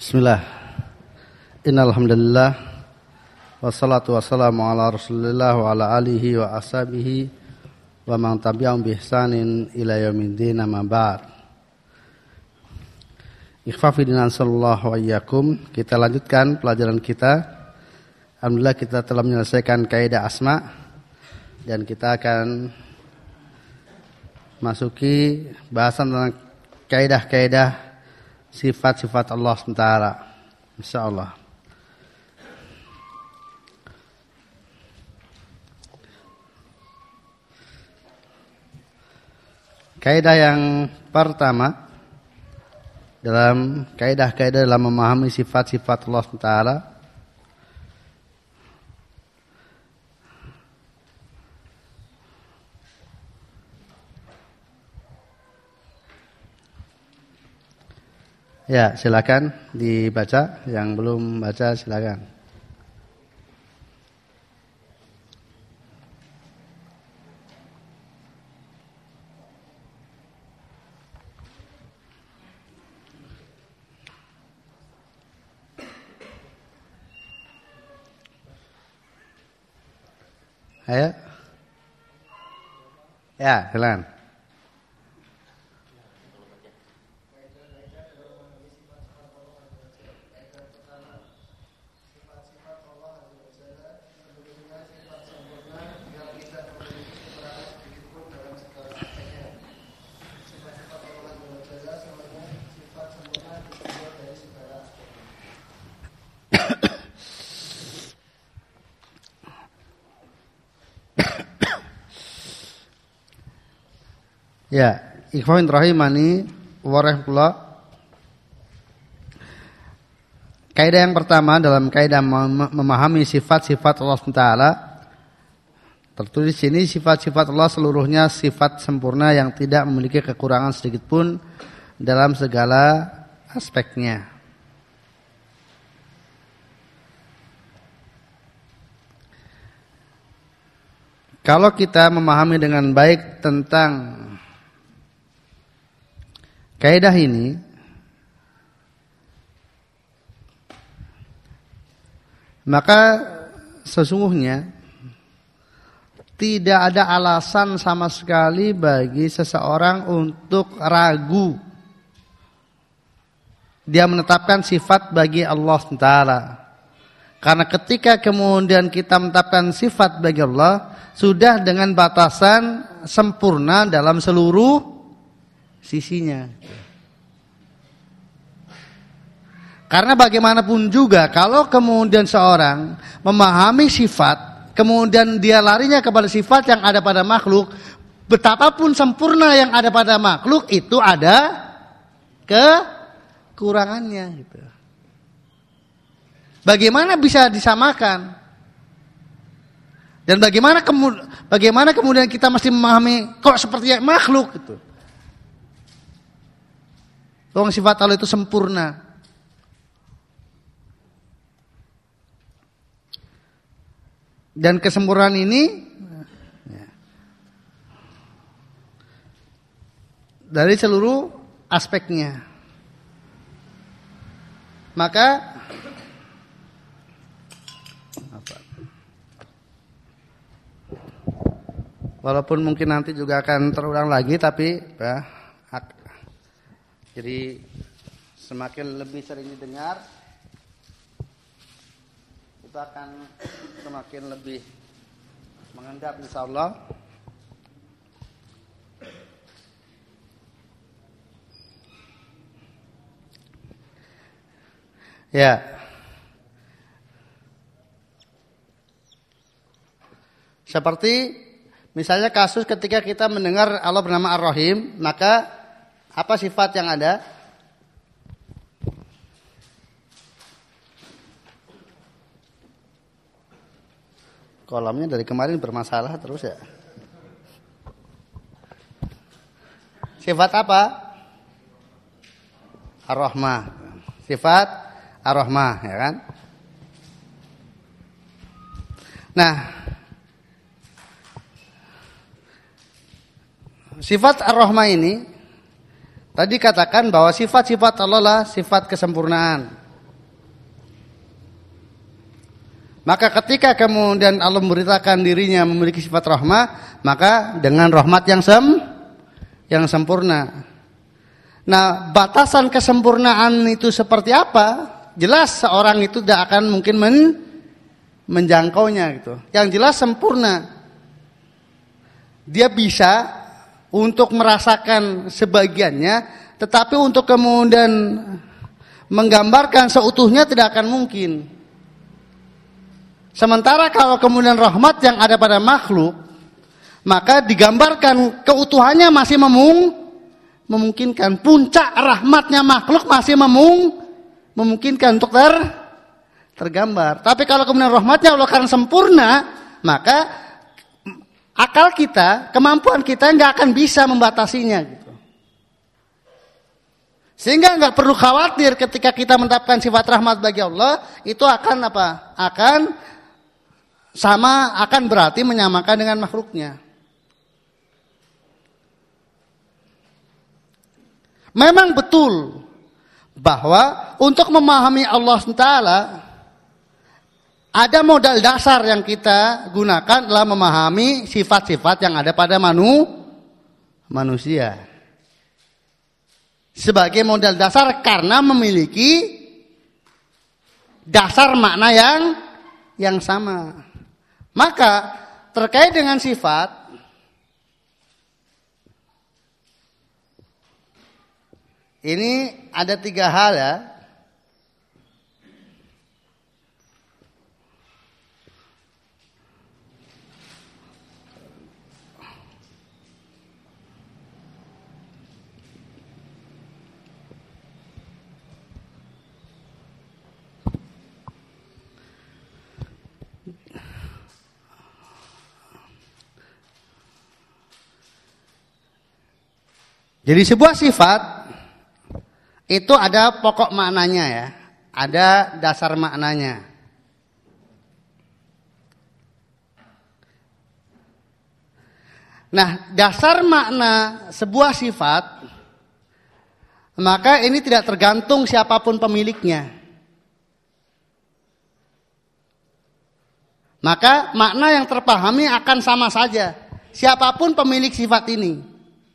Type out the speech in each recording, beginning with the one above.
Bismillah. Innal hamdalillah wassalatu wassalamu ala Rasulillah wa ala alihi wa ashabihi wa man tabi'ahum bi ihsanin ila yaumiddin, amma ba'd. Ikhfa fillah sallallahu wa iyyakum. Kita lanjutkan pelajaran kita. Alhamdulillah kita telah menyelesaikan kaidah asma dan kita akan masuki bahasan tentang kaidah-kaidah sifat-sifat Allah SWT, insyaallah. Kaidah yang pertama dalam kaidah-kaidah dalam memahami sifat-sifat Allah SWT, ya, silakan dibaca. Yang belum baca silakan. Ayo. Ya, silakan. Ya, ikhwan rahimani wa rahmatullah. Kaidah yang pertama dalam kaidah memahami sifat-sifat Allah SWT, tertulis sini sifat-sifat Allah seluruhnya sifat sempurna yang tidak memiliki kekurangan sedikit pun dalam segala aspeknya. Kalau kita memahami dengan baik tentang kaidah ini, maka sesungguhnya tidak ada alasan sama sekali bagi seseorang untuk ragu dia menetapkan sifat bagi Allah SWT. Karena ketika kemudian kita menetapkan sifat bagi Allah, sudah dengan batasan sempurna dalam seluruh sisinya. Karena bagaimanapun juga kalau kemudian seorang memahami sifat, kemudian dia larinya kepada sifat yang ada pada makhluk, betapapun sempurna yang ada pada makhluk itu ada kekurangannya gitu. Bagaimana bisa disamakan? Dan bagaimana kemudian kita mesti memahami kok seperti makhluk gitu. Sifat Allah itu sempurna. Dan kesempurnaan ini dari seluruh aspeknya. Maka walaupun mungkin nanti juga akan terulang lagi, tapi jadi semakin lebih sering didengar, itu akan semakin lebih mengendap insyaallah. Ya. Seperti misalnya kasus ketika kita mendengar Allah bernama Ar-Rahim, maka apa sifat yang ada? Kolamnya dari kemarin bermasalah terus ya. Sifat apa? Ar-Rahmah. Sifat Ar-Rahmah, ya kan? Nah, sifat Ar-Rahmah ini tadi katakan bahwa sifat-sifat Allah lah sifat kesempurnaan. Maka ketika kemudian Allah memberitakan dirinya memiliki sifat rahmah, maka dengan rahmat yang sempurna. Nah, batasan kesempurnaan itu seperti apa? Jelas seorang itu tidak akan mungkin menjangkaunya gitu. Yang jelas sempurna. Dia bisa untuk merasakan sebagiannya, tetapi untuk kemudian menggambarkan seutuhnya tidak akan mungkin. Sementara kalau kemudian rahmat yang ada pada makhluk, maka digambarkan keutuhannya masih memungkinkan. Puncak rahmatnya makhluk masih memungkinkan untuk tergambar. Tapi kalau kemudian rahmatnya Allah karena sempurna, maka akal kita, kemampuan kita nggak akan bisa membatasinya gitu. Sehingga nggak perlu khawatir ketika kita menetapkan sifat rahmat bagi Allah, itu akan apa? Akan berarti menyamakan dengan makhluknya. Memang betul bahwa untuk memahami Allah SWT ada modal dasar yang kita gunakan adalah memahami sifat-sifat yang ada pada manusia. Sebagai modal dasar karena memiliki dasar makna yang sama. Maka terkait dengan sifat, ini ada 3 hal ya. Jadi sebuah sifat itu ada pokok maknanya ya, ada dasar maknanya. Nah, dasar makna sebuah sifat, maka ini tidak tergantung siapapun pemiliknya. Maka makna yang terpahami akan sama saja, siapapun pemilik sifat ini.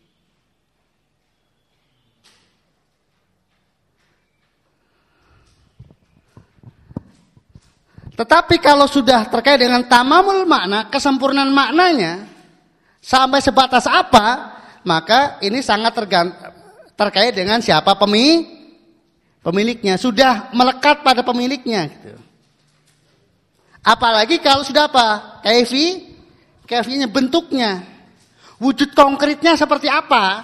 Tetapi kalau sudah terkait dengan tamamul makna, kesempurnaan maknanya, sampai sebatas apa, maka ini sangat terkait dengan siapa pemiliknya. Sudah melekat pada pemiliknya. Gitu. Apalagi kalau sudah apa? Kaifinya, bentuknya. Wujud konkretnya seperti apa.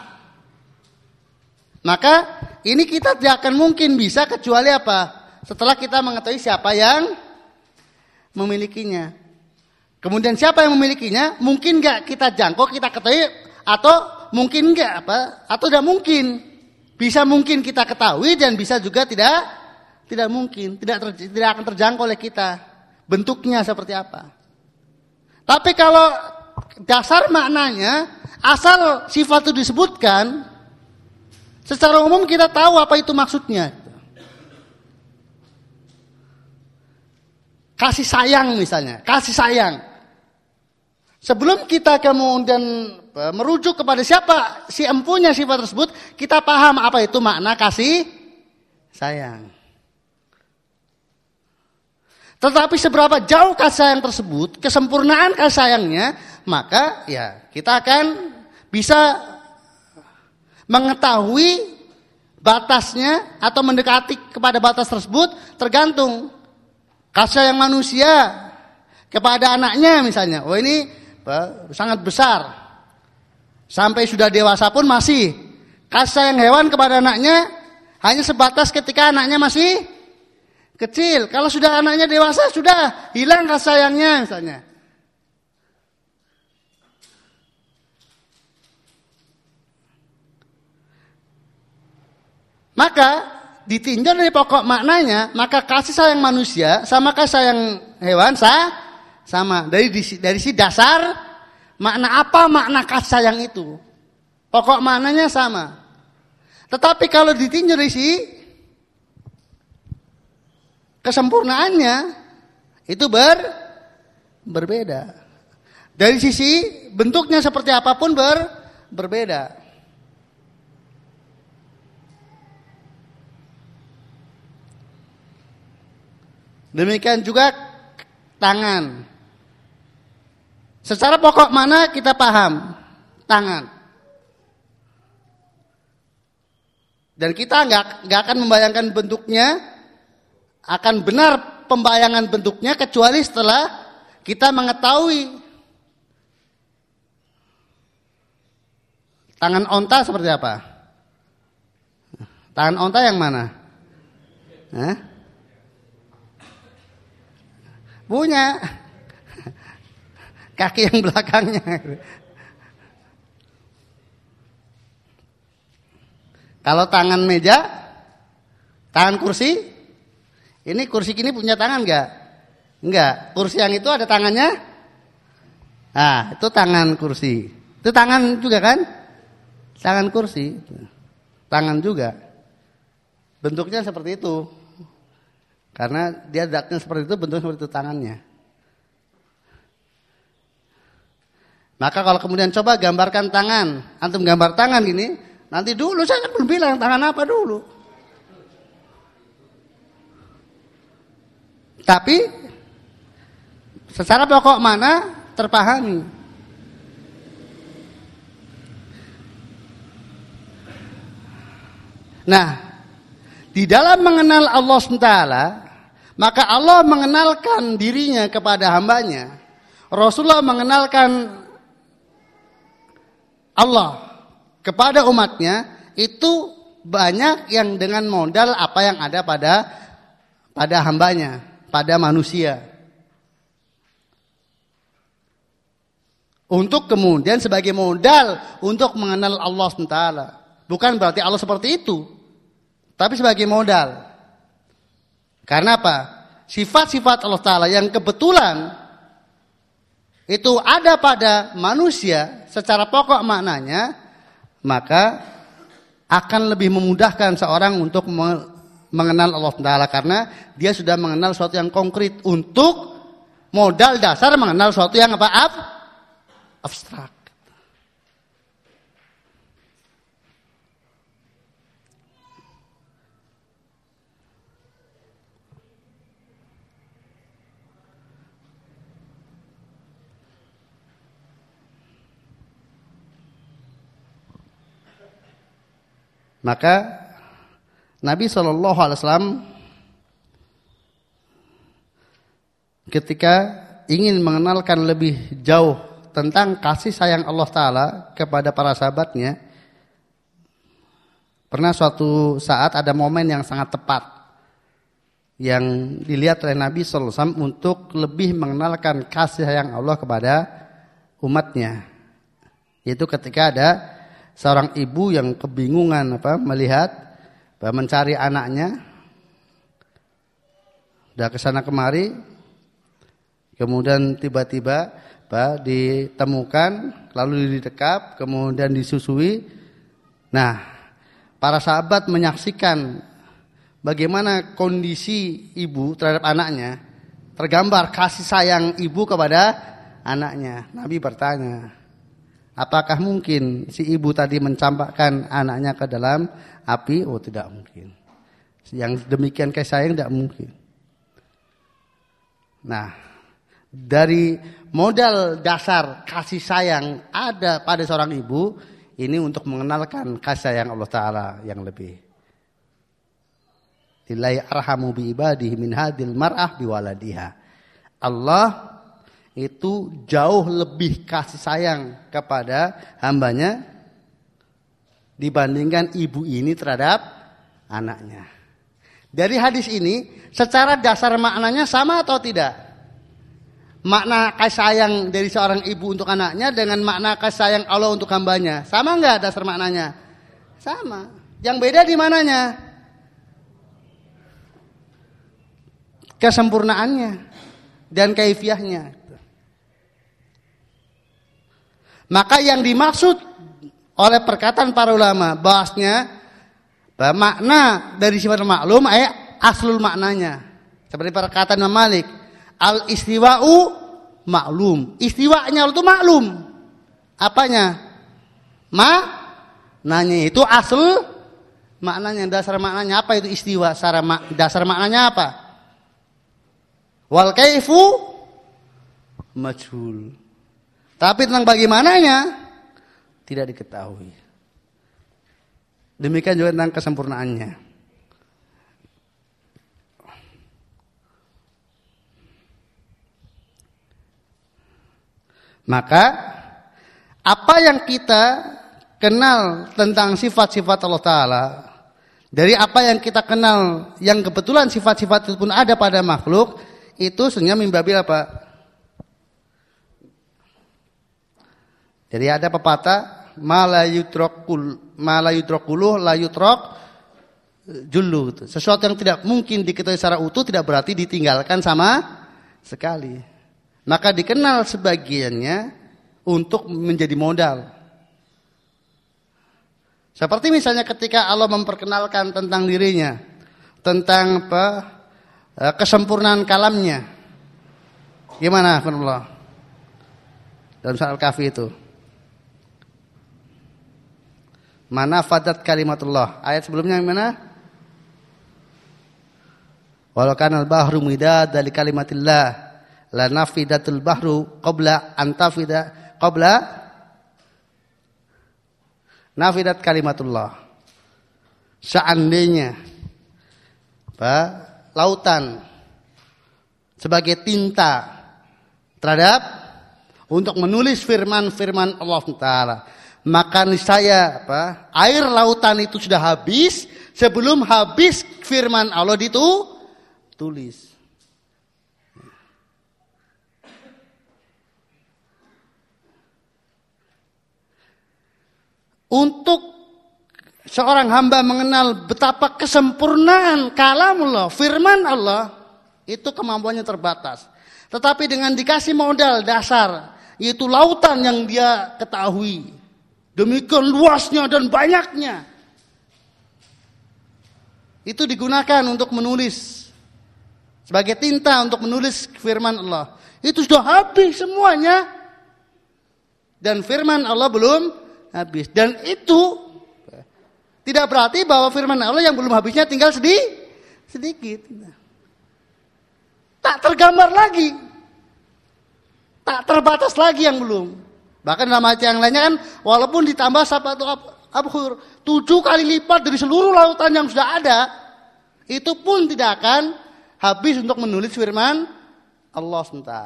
Maka ini kita tidak akan mungkin bisa kecuali apa? Setelah kita mengetahui siapa yang memilikinya. Kemudian siapa yang memilikinya? Mungkin enggak kita jangkau, kita ketahui, atau mungkin enggak apa? Atau tidak mungkin. Bisa mungkin kita ketahui dan bisa juga tidak mungkin, tidak akan terjangkau oleh kita. Bentuknya seperti apa? Tapi kalau dasar maknanya, asal sifat itu disebutkan, secara umum kita tahu apa itu maksudnya. Kasih sayang misalnya, kasih sayang. Sebelum kita kemudian merujuk kepada siapa si empunya sifat tersebut, kita paham apa itu makna kasih sayang. Tetapi seberapa jauh kasih sayang tersebut, kesempurnaan kasih sayangnya, maka ya kita akan bisa mengetahui batasnya atau mendekati kepada batas tersebut tergantung kasih sayang manusia kepada anaknya misalnya. Oh ini sangat besar. Sampai sudah dewasa pun masih. Kasih sayang hewan kepada anaknya hanya sebatas ketika anaknya masih kecil. Kalau sudah anaknya dewasa sudah hilang kasih sayangnya misalnya. Maka ditinjau dari pokok maknanya, maka kasih sayang manusia sama kasih sayang hewan sama. Dari si dasar makna apa makna kasih sayang itu. Pokok maknanya sama. Tetapi kalau ditinjau dari si kesempurnaannya, Itu berbeda. Dari sisi bentuknya seperti apapun berbeda. Demikian juga tangan. Secara pokok mana kita paham? Tangan. Dan kita nggak akan membayangkan bentuknya, akan benar pembayangan bentuknya kecuali setelah kita mengetahui tangan onta seperti apa. Tangan onta yang mana? Hah? Punya kaki yang belakangnya. Kalau tangan meja, tangan kursi, ini kursi gini punya tangan enggak? Enggak. Kursi yang itu ada tangannya? Nah, itu tangan kursi. Itu tangan juga kan? Tangan kursi. Tangan juga. Bentuknya seperti itu. Karena dia datangnya seperti itu, bentuknya seperti itu tangannya. Maka kalau kemudian coba gambarkan tangan, antum gambar tangan gini. Nanti dulu saya kan belum bilang tangan apa dulu. Tapi secara pokok mana terpahami. Nah, di dalam mengenal Allah SWT, maka Allah mengenalkan dirinya kepada hambanya. Rasulullah mengenalkan Allah kepada umatnya itu banyak yang dengan modal apa yang ada pada hambanya, pada manusia. Untuk kemudian sebagai modal untuk mengenal Allah SWT. Bukan berarti Allah seperti itu, tapi sebagai modal. Karena apa? Sifat-sifat Allah Ta'ala yang kebetulan itu ada pada manusia secara pokok maknanya, maka akan lebih memudahkan seorang untuk mengenal Allah Ta'ala karena dia sudah mengenal sesuatu yang konkret untuk modal dasar mengenal sesuatu yang apa? Abstrak. Maka Nabi SAW ketika ingin mengenalkan lebih jauh tentang kasih sayang Allah Ta'ala kepada para sahabatnya, pernah suatu saat ada momen yang sangat tepat yang dilihat oleh Nabi SAW untuk lebih mengenalkan kasih sayang Allah kepada umatnya, yaitu ketika ada seorang ibu yang kebingungan melihat mencari anaknya, udah kesana kemari, kemudian tiba-tiba ditemukan, lalu didekap, kemudian disusui. Nah, para sahabat menyaksikan bagaimana kondisi ibu terhadap anaknya, tergambar kasih sayang ibu kepada anaknya. Nabi bertanya, apakah mungkin si ibu tadi mencampakkan anaknya ke dalam api? Oh, tidak mungkin. Yang demikian kasih sayang tidak mungkin. Nah, dari modal dasar kasih sayang ada pada seorang ibu, ini untuk mengenalkan kasih sayang Allah Ta'ala yang lebih. Lillahi arhamu bi ibadihi min hadil mar'ah biwaladiha. Allah itu jauh lebih kasih sayang kepada hambanya dibandingkan ibu ini terhadap anaknya. Dari hadis ini secara dasar maknanya sama atau tidak? Makna kasih sayang dari seorang ibu untuk anaknya dengan makna kasih sayang Allah untuk hambanya, sama enggak dasar maknanya? Sama. Yang beda di mananya? Kesempurnaannya dan kaifiahnya. Maka yang dimaksud oleh perkataan para ulama bahasnya makna dari sifat maklum aslul maknanya. Seperti perkataan Imam Malik, Al istiwa'u maklum. Istiwanya itu maklum. Apanya? Maknanya itu asal maknanya, dasar maknanya apa itu istiwa? Dasar maknanya apa? Wal kaifu majhul. Tapi tentang bagaimananya tidak diketahui. Demikian juga tentang kesempurnaannya. Maka apa yang kita kenal tentang sifat-sifat Allah Ta'ala, dari apa yang kita kenal yang kebetulan sifat-sifat itu pun ada pada makhluk, itu sebenarnya mimbabil apa? Jadi ada pepatah ma la yudrakuluh la yudrak jullu. Sesuatu yang tidak mungkin diketahui secara utuh tidak berarti ditinggalkan sama sekali. Maka dikenal sebagiannya untuk menjadi modal. Seperti misalnya ketika Allah memperkenalkan tentang dirinya, tentang kesempurnaan kalamnya. Gimana Allah dalam surah Al-Kahfi itu? Mana fadat kalimatullah. Ayat sebelumnya yang mana? Walau kanal bahru midada li kalimatillah la nafidatul bahru qabla nafidat kalimatullah. Seandainya lautan sebagai tinta terhadap untuk menulis firman-firman Allah Ta'ala, maka niscaya air lautan itu sudah habis sebelum habis firman Allah ditulis. Untuk seorang hamba mengenal betapa kesempurnaan kalamullah, firman Allah, itu kemampuannya terbatas. Tetapi dengan dikasih modal dasar, yaitu lautan yang dia ketahui, demikian luasnya dan banyaknya, itu digunakan untuk menulis sebagai tinta untuk menulis firman Allah. Itu sudah habis semuanya, dan firman Allah belum habis. Dan itu tidak berarti bahwa firman Allah yang belum habisnya tinggal sedikit. Tak tergambar lagi, tak terbatas lagi yang belum. Bahkan dalam ayat yang lainnya kan, walaupun ditambah sabatu abhur 7 kali lipat dari seluruh lautan yang sudah ada, itu pun tidak akan habis untuk menulis firman Allah SWT.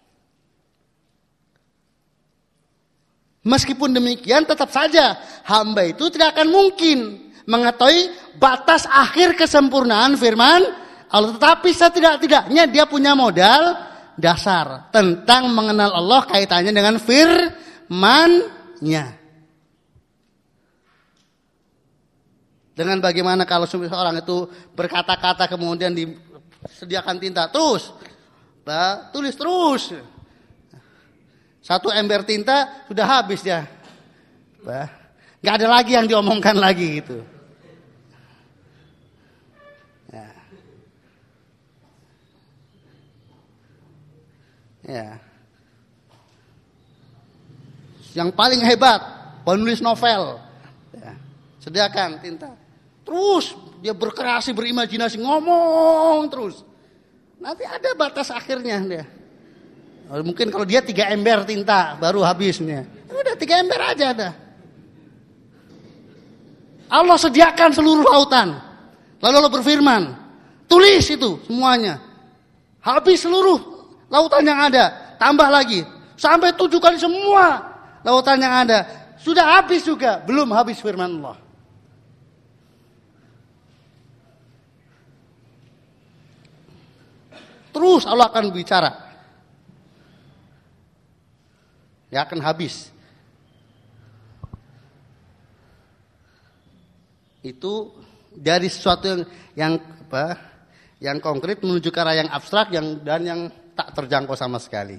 Meskipun demikian, tetap saja hamba itu tidak akan mungkin mengetahui batas akhir kesempurnaan firman Allah. Tetapi setidak-tidaknya dia punya modal dasar tentang mengenal Allah, kaitannya dengan firman-Nya. Dengan bagaimana kalau seorang itu berkata-kata kemudian disediakan tinta terus, tulis terus. 1 ember tinta sudah habis ya. Nggak ada lagi yang diomongkan lagi gitu. Ya. Yang paling hebat penulis novel, ya, sediakan tinta. Terus dia berkreasi, berimajinasi, ngomong terus. Nanti ada batas akhirnya dia. Mungkin kalau dia 3 ember tinta baru habisnya. Udah 3 ember aja ada. Allah sediakan seluruh lautan. Lalu Allah berfirman, tulis itu semuanya. Habis seluruh lautan yang ada, tambah lagi. Sampai 7 kali semua lautan yang ada. Sudah habis juga, belum habis firman Allah. Terus Allah akan bicara. Ya akan habis. Itu dari sesuatu yang konkret menuju ke arah yang abstrak dan yang tak terjangkau sama sekali.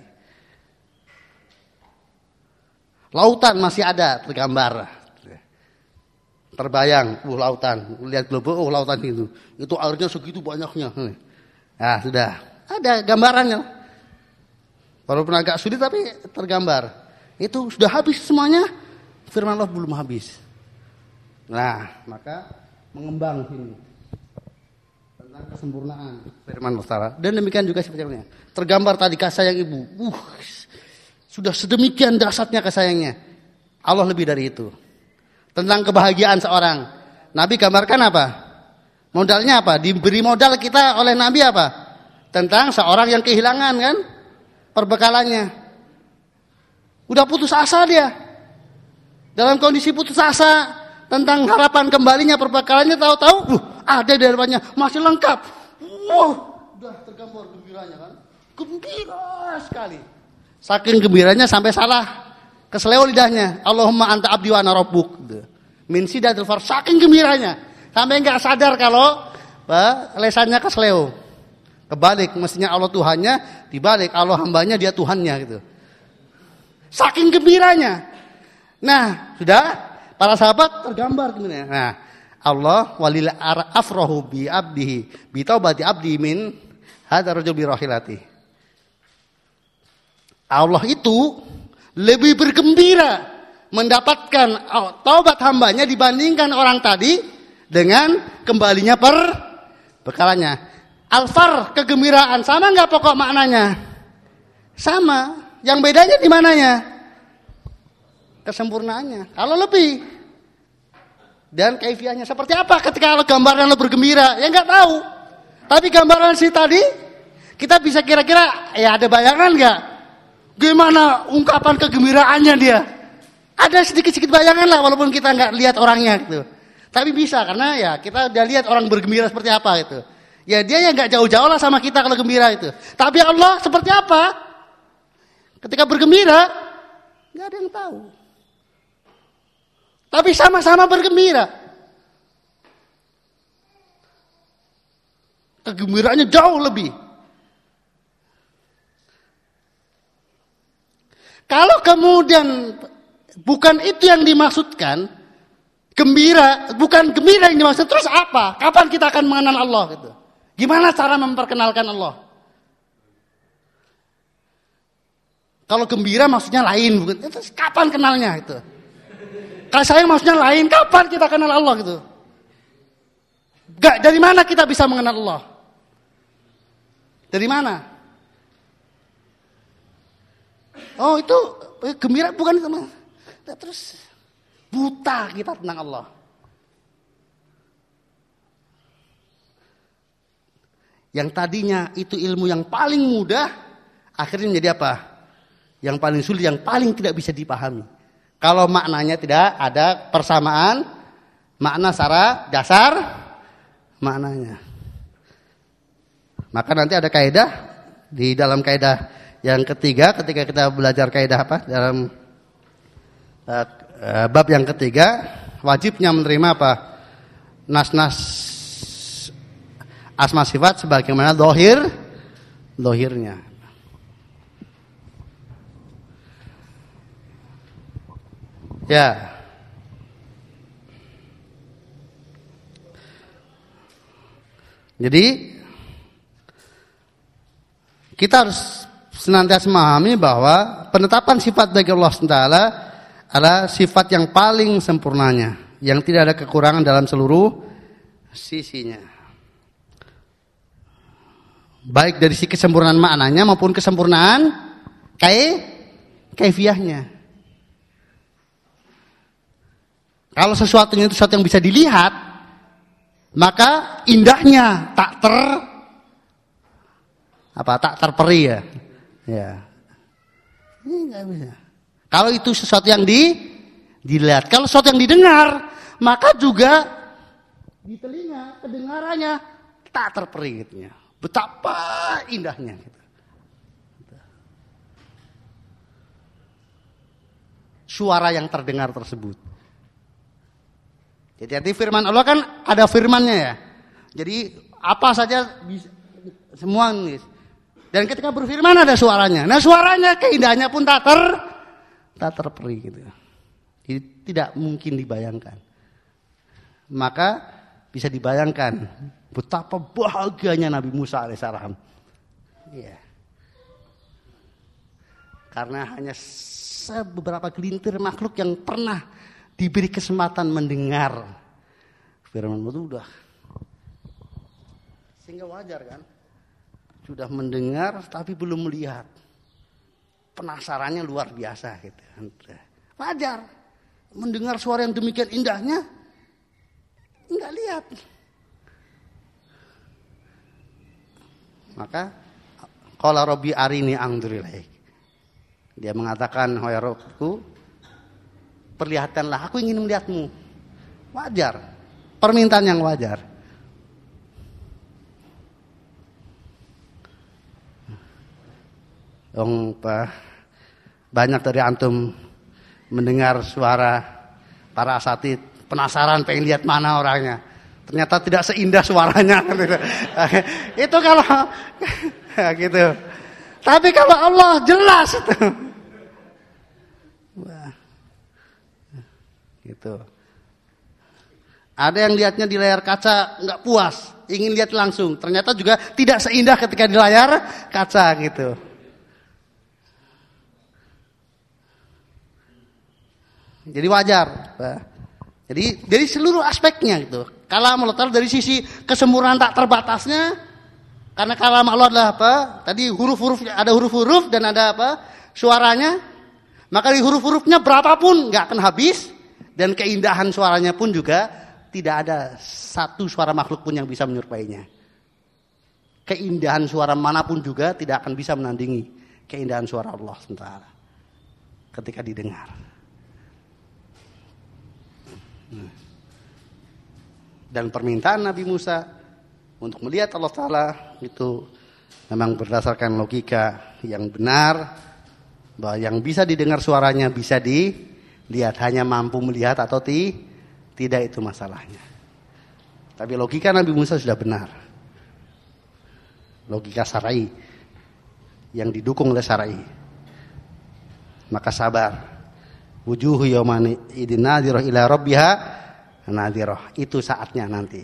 Lautan masih ada tergambar, terbayang, lautan, lihat global, lautan itu airnya segitu banyaknya. Nah sudah ada gambarannya. Walaupun agak sulit tapi tergambar. Itu sudah habis semuanya, firman Allah belum habis. Nah, maka mengembang sini tentang kesempurnaan firman Allah Ta'ala. Dan demikian juga sebenarnya. Tergambar tadi kasih sayang ibu. Sudah sedemikian dahsyatnya kasih sayangnya. Allah lebih dari itu. Tentang kebahagiaan seorang. Nabi gambarkan apa? Modalnya apa? Diberi modal kita oleh Nabi apa? Tentang seorang yang kehilangan kan perbekalannya. Udah putus asa dia. Dalam kondisi putus asa tentang harapan kembalinya perbekalannya, tahu-tahu ada di hadapannya masih lengkap. Udah tergambar gembiranya kan? Gembira sekali. Saking gembiranya sampai salah keseleo lidahnya. Allahumma anta abdi wa ana rabbuk. Min sidatil far, saking gembiranya sampai enggak sadar kalau lesannya keseleo. Kebalik, mestinya Allah Tuhannya, dibalik Allah hambanya, dia Tuhannya gitu. Saking gembiranya. Nah, sudah para sahabat tergambar gimana? Nah, Allah walil afrahu bi abdihi bi taubati abdi min hadzal rajul bi rahilati. Allah itu lebih bergembira mendapatkan taubat hambanya dibandingkan orang tadi dengan kembalinya perbekalannya. Alfar, kegembiraan, sama nggak pokok maknanya? Sama. Yang bedanya di mananya? Kesempurnaannya. Kalau lebih. Dan kaifiahnya seperti apa ketika Allah gambaran lo bergembira? Ya nggak tahu. Tapi gambaran si tadi, kita bisa kira-kira, ya ada bayangan nggak? Gimana ungkapan kegembiraannya dia? Ada sedikit-sedikit bayangan lah, walaupun kita nggak lihat orangnya gitu. Tapi bisa, karena ya kita udah lihat orang bergembira seperti apa gitu. Ya dia yang gak jauh-jauh lah sama kita kalau gembira itu. Tapi Allah seperti apa? Ketika bergembira, gak ada yang tahu. Tapi sama-sama bergembira. Kegembiraannya jauh lebih. Kalau kemudian bukan itu yang dimaksudkan, gembira, bukan gembira yang dimaksud, terus apa? Kapan kita akan mengenal Allah gitu? Gimana cara memperkenalkan Allah? Kalau gembira maksudnya lain, bukan? Terus kapan kenalnya itu? Kalau sayang maksudnya lain, kapan kita kenal Allah gitu? Dari mana kita bisa mengenal Allah? Dari mana? Oh itu gembira bukan itu. Terus buta kita tentang Allah. Yang tadinya itu ilmu yang paling mudah, akhirnya menjadi apa? Yang paling sulit, yang paling tidak bisa dipahami. Kalau maknanya tidak ada persamaan, makna secara dasar, maknanya. Maka nanti ada kaidah, di dalam kaidah yang ketiga, ketika kita belajar kaidah apa? Dalam bab yang ketiga, wajibnya menerima apa? Nas-nas asma sifat sebagaimana dohirnya. Ya. Jadi kita harus senantiasa memahami bahwa penetapan sifat bagi Allah SWT adalah sifat yang paling sempurnanya, yang tidak ada kekurangan dalam seluruh sisinya. Baik dari sisi kesempurnaan maknanya maupun kesempurnaan kaifiahnya. Kalau sesuatunya itu sesuatu yang bisa dilihat, maka indahnya tak terperi ya. Ya. Ini enggak bisa. Kalau itu sesuatu yang dilihat, kalau sesuatu yang didengar, maka juga di telinga kedengarannya tak terperi gitu ya. Betapa indahnya gitu. Suara yang terdengar tersebut. Jadi firman Allah kan ada firmannya ya. Jadi apa saja bisa, semua nih. Dan ketika berfirman ada suaranya. Nah suaranya keindahannya pun tak terperi gitu. Jadi tidak mungkin dibayangkan. Maka bisa dibayangkan betapa bahagianya Nabi Musa alaihissalam. Ya. Karena hanya beberapa gelintir makhluk yang pernah diberi kesempatan mendengar firman Allah udah. Sehingga wajar kan? Sudah mendengar tapi belum melihat. Penasarannya luar biasa gitu. Wajar. Mendengar suara yang demikian indahnya enggak lihat. Maka qala rabbi arini anzur ilaik. Dia mengatakan, "Wahai Rabbku, perlihatkanlah, aku ingin melihatmu." Wajar. Permintaan yang wajar. Banyak dari antum mendengar suara para asatid, penasaran pengen lihat mana orangnya. Ternyata tidak seindah suaranya. Itu kalau gitu. Tapi kalau Allah jelas itu. Gitu. Ada yang lihatnya di layar kaca nggak puas, ingin lihat langsung. Ternyata juga tidak seindah ketika di layar kaca gitu. Jadi wajar. Jadi dari seluruh aspeknya gitu. Kalam Allah Ta'ala dari sisi kesempurnaan tak terbatasnya, karena kalam Allah adalah apa? Tadi huruf-huruf, ada huruf-huruf dan ada apa? Suaranya. Maka di huruf-hurufnya berapapun nggak akan habis, dan keindahan suaranya pun juga tidak ada satu suara makhluk pun yang bisa menyerupainya. Keindahan suara manapun juga tidak akan bisa menandingi keindahan suara Allah SWT ketika didengar. Dan permintaan Nabi Musa untuk melihat Allah Ta'ala itu memang berdasarkan logika yang benar, bahwa yang bisa didengar suaranya bisa dilihat, hanya mampu melihat atau tidak itu masalahnya. Tapi logika Nabi Musa sudah benar, logika syar'i yang didukung oleh syar'i. Maka sabar. Wujuhu yawmani idin nadhirah ila rabbiha nadhirah. Itu saatnya nanti.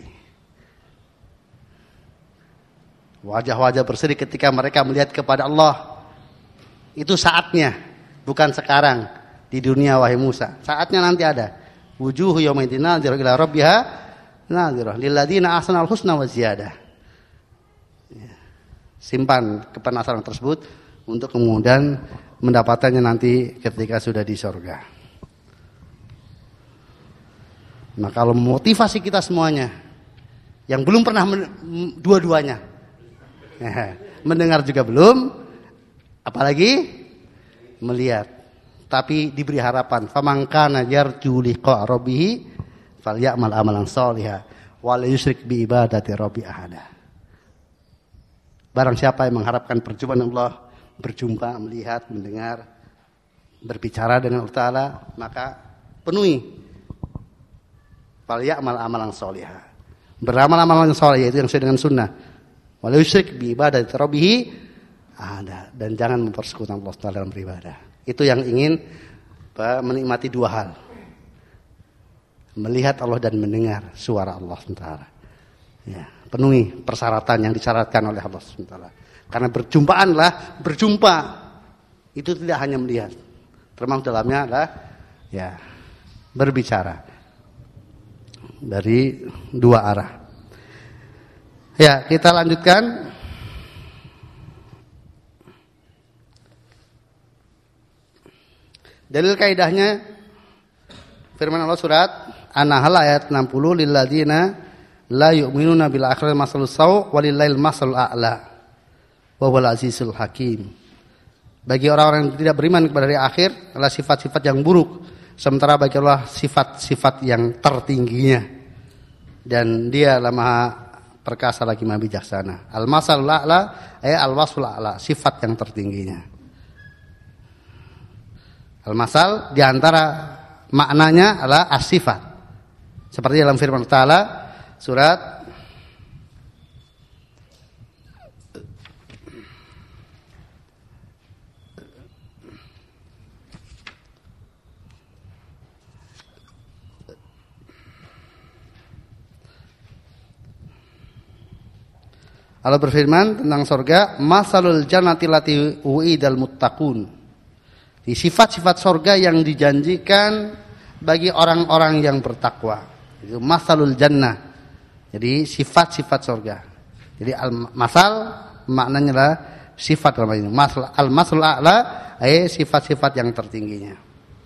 Wajah-wajah berseri ketika mereka melihat kepada Allah. Itu saatnya, bukan sekarang di dunia wahai Musa. Saatnya nanti ada. Wujuhu yawma idin nadhirah ila rabbiha nadhirah lil ladzina ahsanul husna wa ziyadah. Simpan kepenasaran tersebut untuk kemudian mendapatkannya nanti ketika sudah di surga. Nah, kalau motivasi kita semuanya yang belum pernah dua-duanya, mendengar juga belum, apalagi melihat, tapi diberi harapan. Faman kana yarju liqa rabbih falyamal amalan shalihan wa la yusyrik bi ibadati rabbi ahada. Barang siapa yang mengharapkan perjumpaan Allah, berjumpa, melihat, mendengar, berbicara dengan Allah Ta'ala, maka penuhi falyamal amalan shalihan, beramal amalan saleh, yaitu yang sesuai dengan sunnah, wa la yusyrik bi ibadati rabbih ahada, dan jangan mempersekutukan Allah Ta'ala dalam beribadah. Itu yang ingin menikmati dua hal, melihat Allah dan mendengar suara Allah Ta'ala. Ya, penuhi persyaratan yang disyaratkan oleh Allah SWT. Karena berjumpa itu tidak hanya melihat, termasuk dalamnya adalah ya berbicara dari dua arah. Ya, kita lanjutkan. Dalil kaidahnya firman Allah surat An-Nahl ayat 60, lil ladzina la yu'minuna bil akhirati masalus saw walillahil masalul a'la wa huwal azizul hakim. Bagi orang-orang yang tidak beriman kepada hari akhir adalah sifat-sifat yang buruk, sementara bagi Allah sifat-sifat yang tertingginya, dan Dia adalah Maha perkasa lagi Maha bijaksana. Al-masalul a'la al-wasful a'la, sifat yang tertingginya. Al-masal diantara maknanya adalah as-sifat. Seperti dalam firman Allah Ta'ala surat Allah berfirman tentang surga, masalul jannati lati u'idal muttaqun Di sifat-sifat surga yang dijanjikan bagi orang-orang yang bertakwa. Itu masalul jannah. Jadi sifat-sifat surga. Jadi al-masal maknanya adalah sifat dalam ini. Al-masul a'la sifat-sifat yang tertingginya.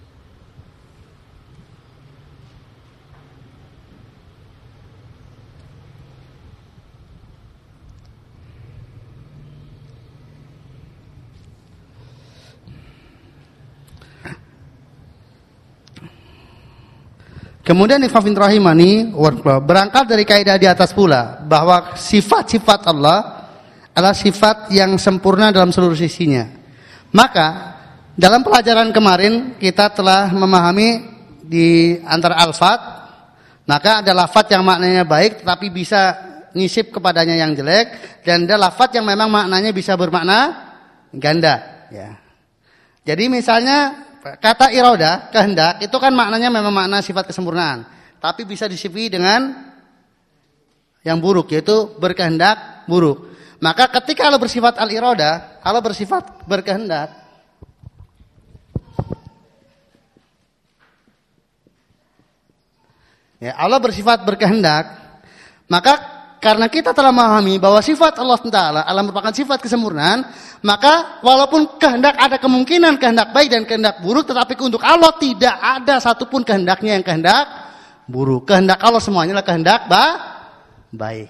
Kemudian ikhwafin rahimani berangkat dari kaidah di atas pula bahwa sifat-sifat Allah adalah sifat yang sempurna dalam seluruh sisinya. Maka dalam pelajaran kemarin kita telah memahami di antara alfat, maka ada lafaz yang maknanya baik tetapi bisa nisib kepadanya yang jelek, dan ada lafaz yang memang maknanya bisa bermakna ganda, ya. Jadi misalnya kata iroda, kehendak, itu kan maknanya memang makna sifat kesempurnaan. Tapi bisa disipi dengan yang buruk, yaitu berkehendak buruk. Maka ketika Allah bersifat al-iroda, Allah bersifat berkehendak. Ya, Allah bersifat berkehendak, maka karena kita telah memahami bahwa sifat Allah Ta'ala adalah merupakan sifat kesempurnaan, maka walaupun kehendak ada kemungkinan kehendak baik dan kehendak buruk, tetapi untuk Allah tidak ada satupun kehendaknya yang kehendak buruk. Kehendak Allah semuanya adalah kehendak baik.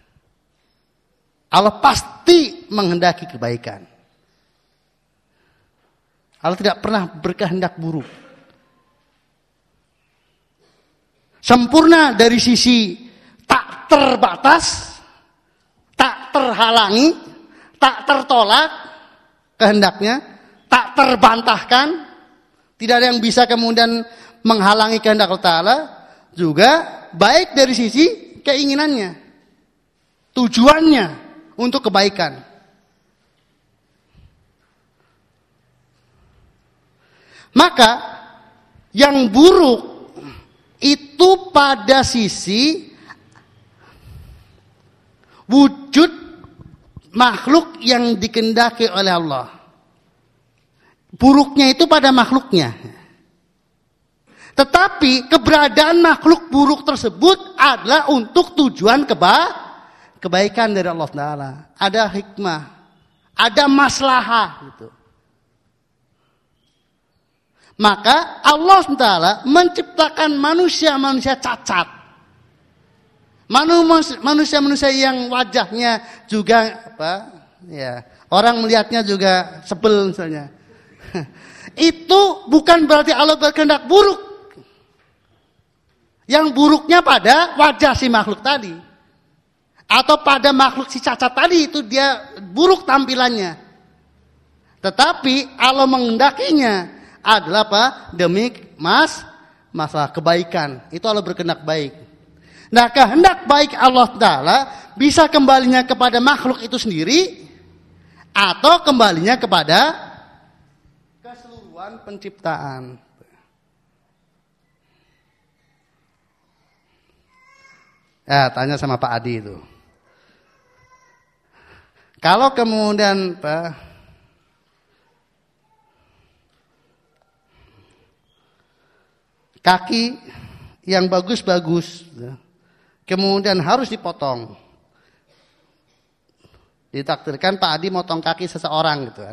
Allah pasti menghendaki kebaikan. Allah tidak pernah berkehendak buruk. Sempurna dari sisi tak terbatas, tak terhalangi, tak tertolak kehendaknya, tak terbantahkan, tidak ada yang bisa kemudian menghalangi kehendak Allah Ta'ala, juga baik dari sisi keinginannya, tujuannya untuk kebaikan. Maka yang buruk itu pada sisi wujud makhluk yang dikehendaki oleh Allah. Buruknya itu pada makhluknya. Tetapi keberadaan makhluk buruk tersebut adalah untuk tujuan kebaikan dari Allah Ta'ala. Ada hikmah, ada maslahah gitu. Maka Allah Ta'ala menciptakan manusia-manusia cacat. Manusia-manusia yang wajahnya juga orang melihatnya juga sebel misalnya. Itu bukan berarti Allah berkehendak buruk. Yang buruknya pada wajah si makhluk tadi. Atau pada makhluk si cacat tadi, itu dia buruk tampilannya. Tetapi Allah menghendakinya adalah apa? Demi masalah kebaikan. Itu Allah berkehendak baik. Nah, kehendak baik Allah Ta'ala bisa kembalinya kepada makhluk itu sendiri atau kembalinya kepada keseluruhan penciptaan. Ya, tanya sama Pak Adi itu. Kalau kemudian kaki yang bagus-bagus, kemudian harus dipotong. Ditakdirkan Pak Adi motong kaki seseorang gitu kan.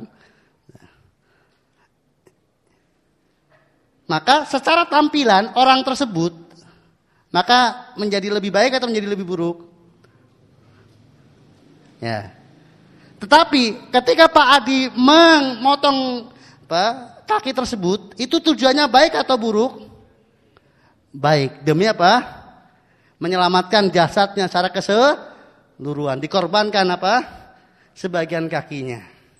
Maka secara tampilan orang tersebut maka menjadi lebih baik atau menjadi lebih buruk? Ya. Tetapi ketika Pak Adi memotong kaki tersebut, itu tujuannya baik atau buruk? Baik. Demi apa? Menyelamatkan jasadnya secara keseluruhan. Dikorbankan apa? Sebagian kakinya.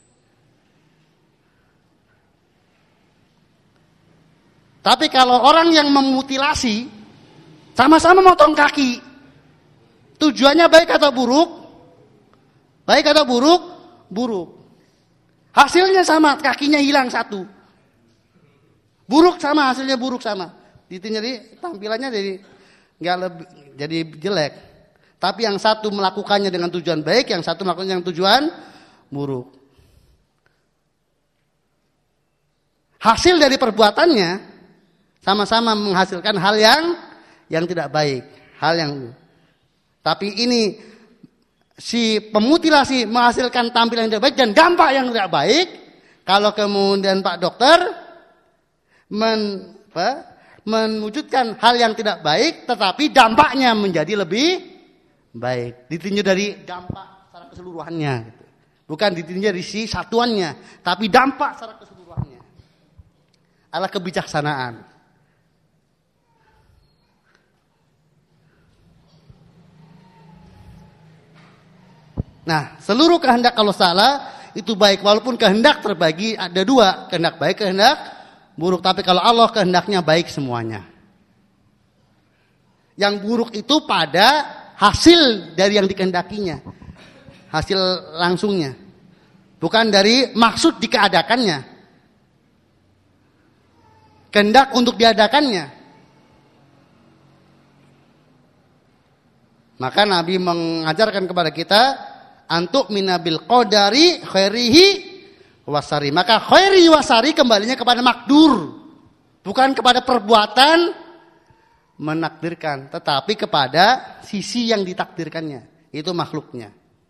Tapi kalau orang yang memutilasi, sama-sama motong kaki, tujuannya baik atau buruk? Baik atau buruk? Buruk. Hasilnya sama, kakinya hilang satu. Buruk sama, hasilnya buruk sama. Jadi tampilannya jadi jelek. Tapi yang satu melakukannya dengan tujuan baik, yang satu melakukannya dengan tujuan buruk. hasil dari perbuatannya sama-sama menghasilkan hal yang tidak baik, tapi ini si pemutilasi menghasilkan tampilan yang tidak baik dan dampak yang tidak baik. Kalau kemudian Pak Dokter mewujudkan hal yang tidak baik, tetapi dampaknya menjadi lebih baik, ditinjau dari dampak secara keseluruhannya, gitu. Bukan ditinjau dari si satuannya, tapi dampak secara keseluruhannya. Adalah kebijaksanaan. Nah, seluruh kehendak kalau salah itu baik, walaupun kehendak terbagi ada dua, kehendak baik, kehendak buruk. Tapi kalau Allah kehendaknya baik semuanya. Yang buruk itu pada hasil dari yang dikehendakinya, hasil langsungnya, bukan dari maksud dikeadakannya, kehendak untuk diadakannya. Maka Nabi mengajarkan kepada kita antuk minabil qadari khairihi wasari. Maka khairi wasari kembalinya kepada makdur, bukan kepada perbuatan menakdirkan, tetapi kepada sisi yang ditakdirkannya, itu makhluknya.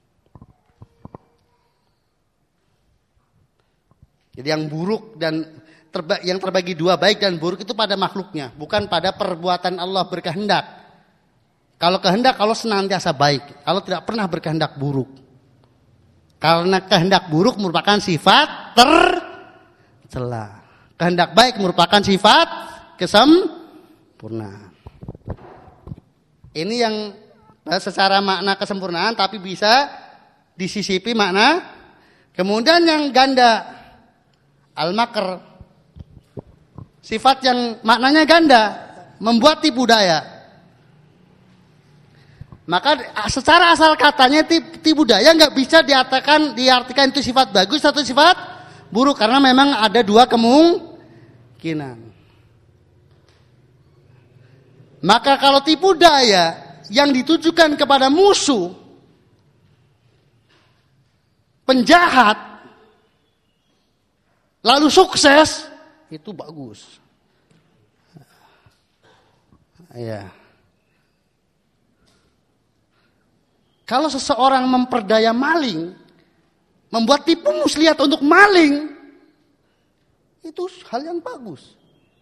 Jadi yang buruk dan yang terbagi dua, baik dan buruk, itu pada makhluknya, bukan pada perbuatan Allah berkehendak. Kalau kehendak, kalau senantiasa baik, kalau tidak pernah berkehendak buruk. Karena kehendak buruk merupakan sifat tercela. Kehendak baik merupakan sifat kesempurnaan. Ini yang secara makna kesempurnaan, tapi bisa disisipi makna. Kemudian yang ganda, al-makr, sifat yang maknanya ganda, membuat tipu daya. Maka secara asal katanya tipu daya nggak bisa diartikan itu sifat bagus atau sifat buruk, karena memang ada dua kemungkinan. Maka kalau tipu daya yang ditujukan kepada musuh, penjahat, lalu sukses, itu bagus. Ya. Kalau seseorang memperdaya maling, membuat tipu muslihat untuk maling, itu hal yang bagus.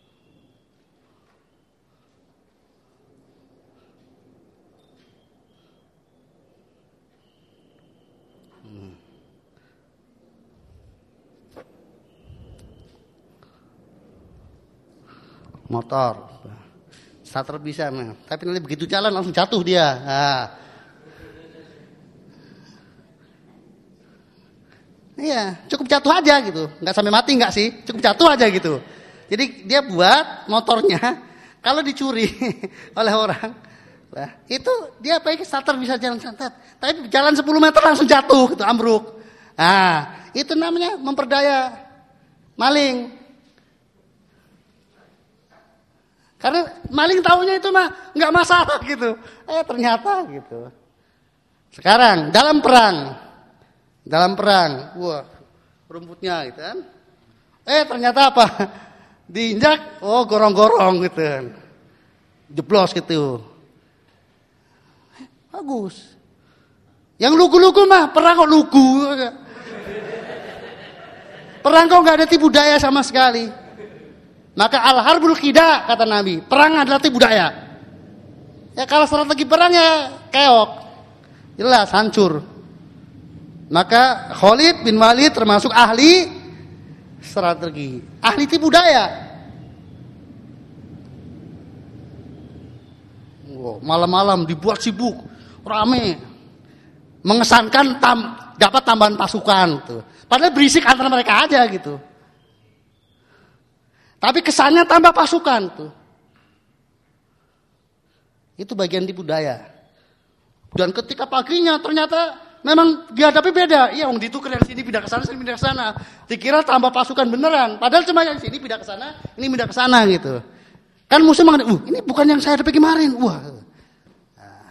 Motor, starter bisa, tapi nanti begitu jalan langsung jatuh dia. Iya, cukup jatuh aja gitu, nggak sampai mati nggak sih, cukup jatuh aja gitu. Jadi dia buat motornya, kalau dicuri oleh orang, itu dia pakai starter bisa jalan santai, tapi jalan 10 meter langsung jatuh, gitu, ambruk. Nah, itu namanya memperdaya maling. Karena maling taunya itu mah nggak masalah gitu, ternyata gitu. Sekarang dalam perang, wah rumputnya gitu kan, ternyata apa? Diinjak, gorong-gorong gitu kan, jeblos gitu, bagus. Yang lugu-lugu mah perang kok lugu, perang kok nggak ada tipu daya sama sekali. Maka al-harbul khida, kata Nabi, perang adalah tipu daya. Ya kalau strategi perang ya keok, jelas hancur. Maka Khalid bin Walid termasuk ahli strategi, ahli tipu daya. Malam-malam dibuat sibuk, rame, mengesankan dapat tambahan pasukan tuh. Padahal berisik antara mereka aja gitu. Tapi kesannya tambah pasukan tuh. Itu bagian tipu daya. Dan ketika paginya ternyata memang dihadapi beda. Iya, ditukar dari sini pindah ke sana, sini pindah ke sana. Dikira tambah pasukan beneran. Padahal cuma yang sini pindah ke sana, ini pindah ke sana gitu. Kan musuh mengenai, ini bukan yang saya hadapi kemarin. Wah. Nah.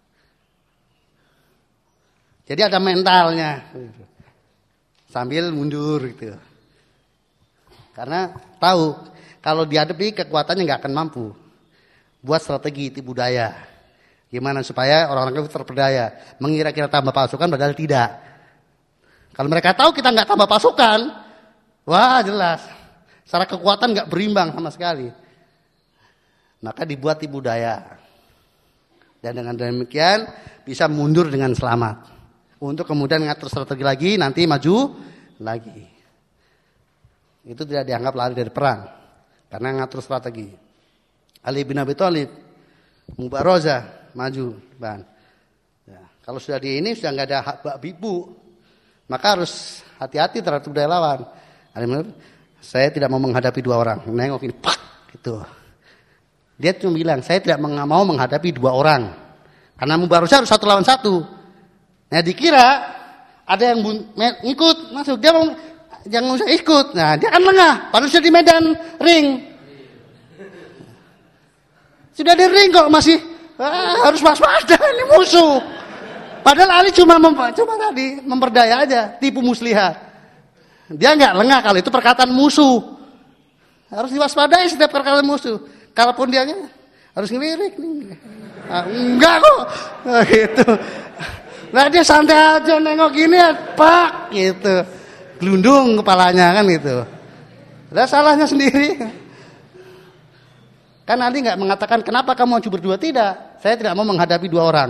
Jadi ada mentalnya. Sambil mundur gitu. Karena tahu kalau dihadapi kekuatannya nggak akan mampu. Buat strategi tipu daya. Gimana supaya orang-orang itu terperdaya. Mengira kita tambah pasukan padahal tidak. Kalau mereka tahu kita nggak tambah pasukan, wah jelas. Secara kekuatan nggak berimbang sama sekali. Maka dibuat tipu daya. Dan dengan demikian bisa mundur dengan selamat. Untuk kemudian ngatur strategi lagi, nanti maju lagi. Itu tidak dianggap lari dari perang. Karena ngatur strategi. Ali bin Abi Thalib mubarazah maju ban. Ya, kalau sudah di ini sudah nggak ada hak bibu, maka harus hati-hati terhadap budaya lawan. Ali bin Abi, saya tidak mau menghadapi dua orang. Nengok ini, pak, gitu. Dia cuma bilang, saya tidak mau menghadapi dua orang, karena mubarazah harus 1 lawan 1. Nah dikira ada yang ngikut masuk, dia mau jangan usah ikut. Nah dia kan lengah, padahal sudah di medan ring. Sudah di ring kok masih harus waspada ini musuh. Padahal Ali cuma tadi memperdaya aja, tipu muslihat. Dia nggak lengah kalau itu perkataan musuh. Harus diwaspadai setiap perkataan musuh. Kalaupun dia harus ngelirik nih. Enggak kok. Nah, gitu. Nah dia santai aja nengok gini, pak gitu. Gelundung kepalanya kan gitu. Udah salahnya sendiri. Kan Ali nggak mengatakan kenapa kamu maju berdua, tidak. Saya tidak mau menghadapi 2 orang.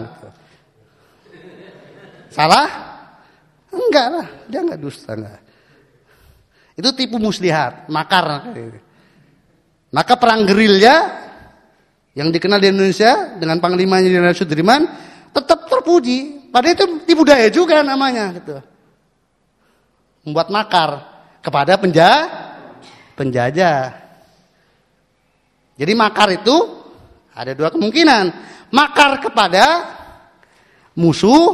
Salah? Enggak lah, dia nggak dusta. Enggak. Itu tipu muslihat, makar. Maka perang gerilya yang dikenal di Indonesia dengan panglimanya Jenderal Sudirman tetap terpuji. Padahal itu tipu daya juga namanya, gitu. Membuat makar kepada penjajah. Jadi makar itu ada 2 kemungkinan. Makar kepada musuh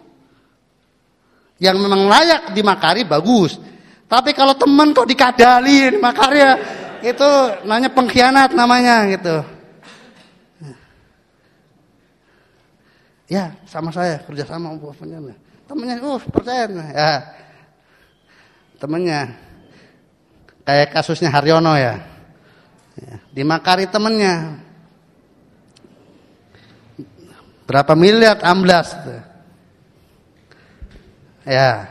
yang memang layak dimakari bagus. Tapi kalau teman kok dikadalin makarnya, itu namanya pengkhianat namanya gitu. Ya sama saya kerjasama temennya, percaya ya temennya kayak kasusnya Haryono ya. Ya, dimakari temennya berapa miliar amblas ya,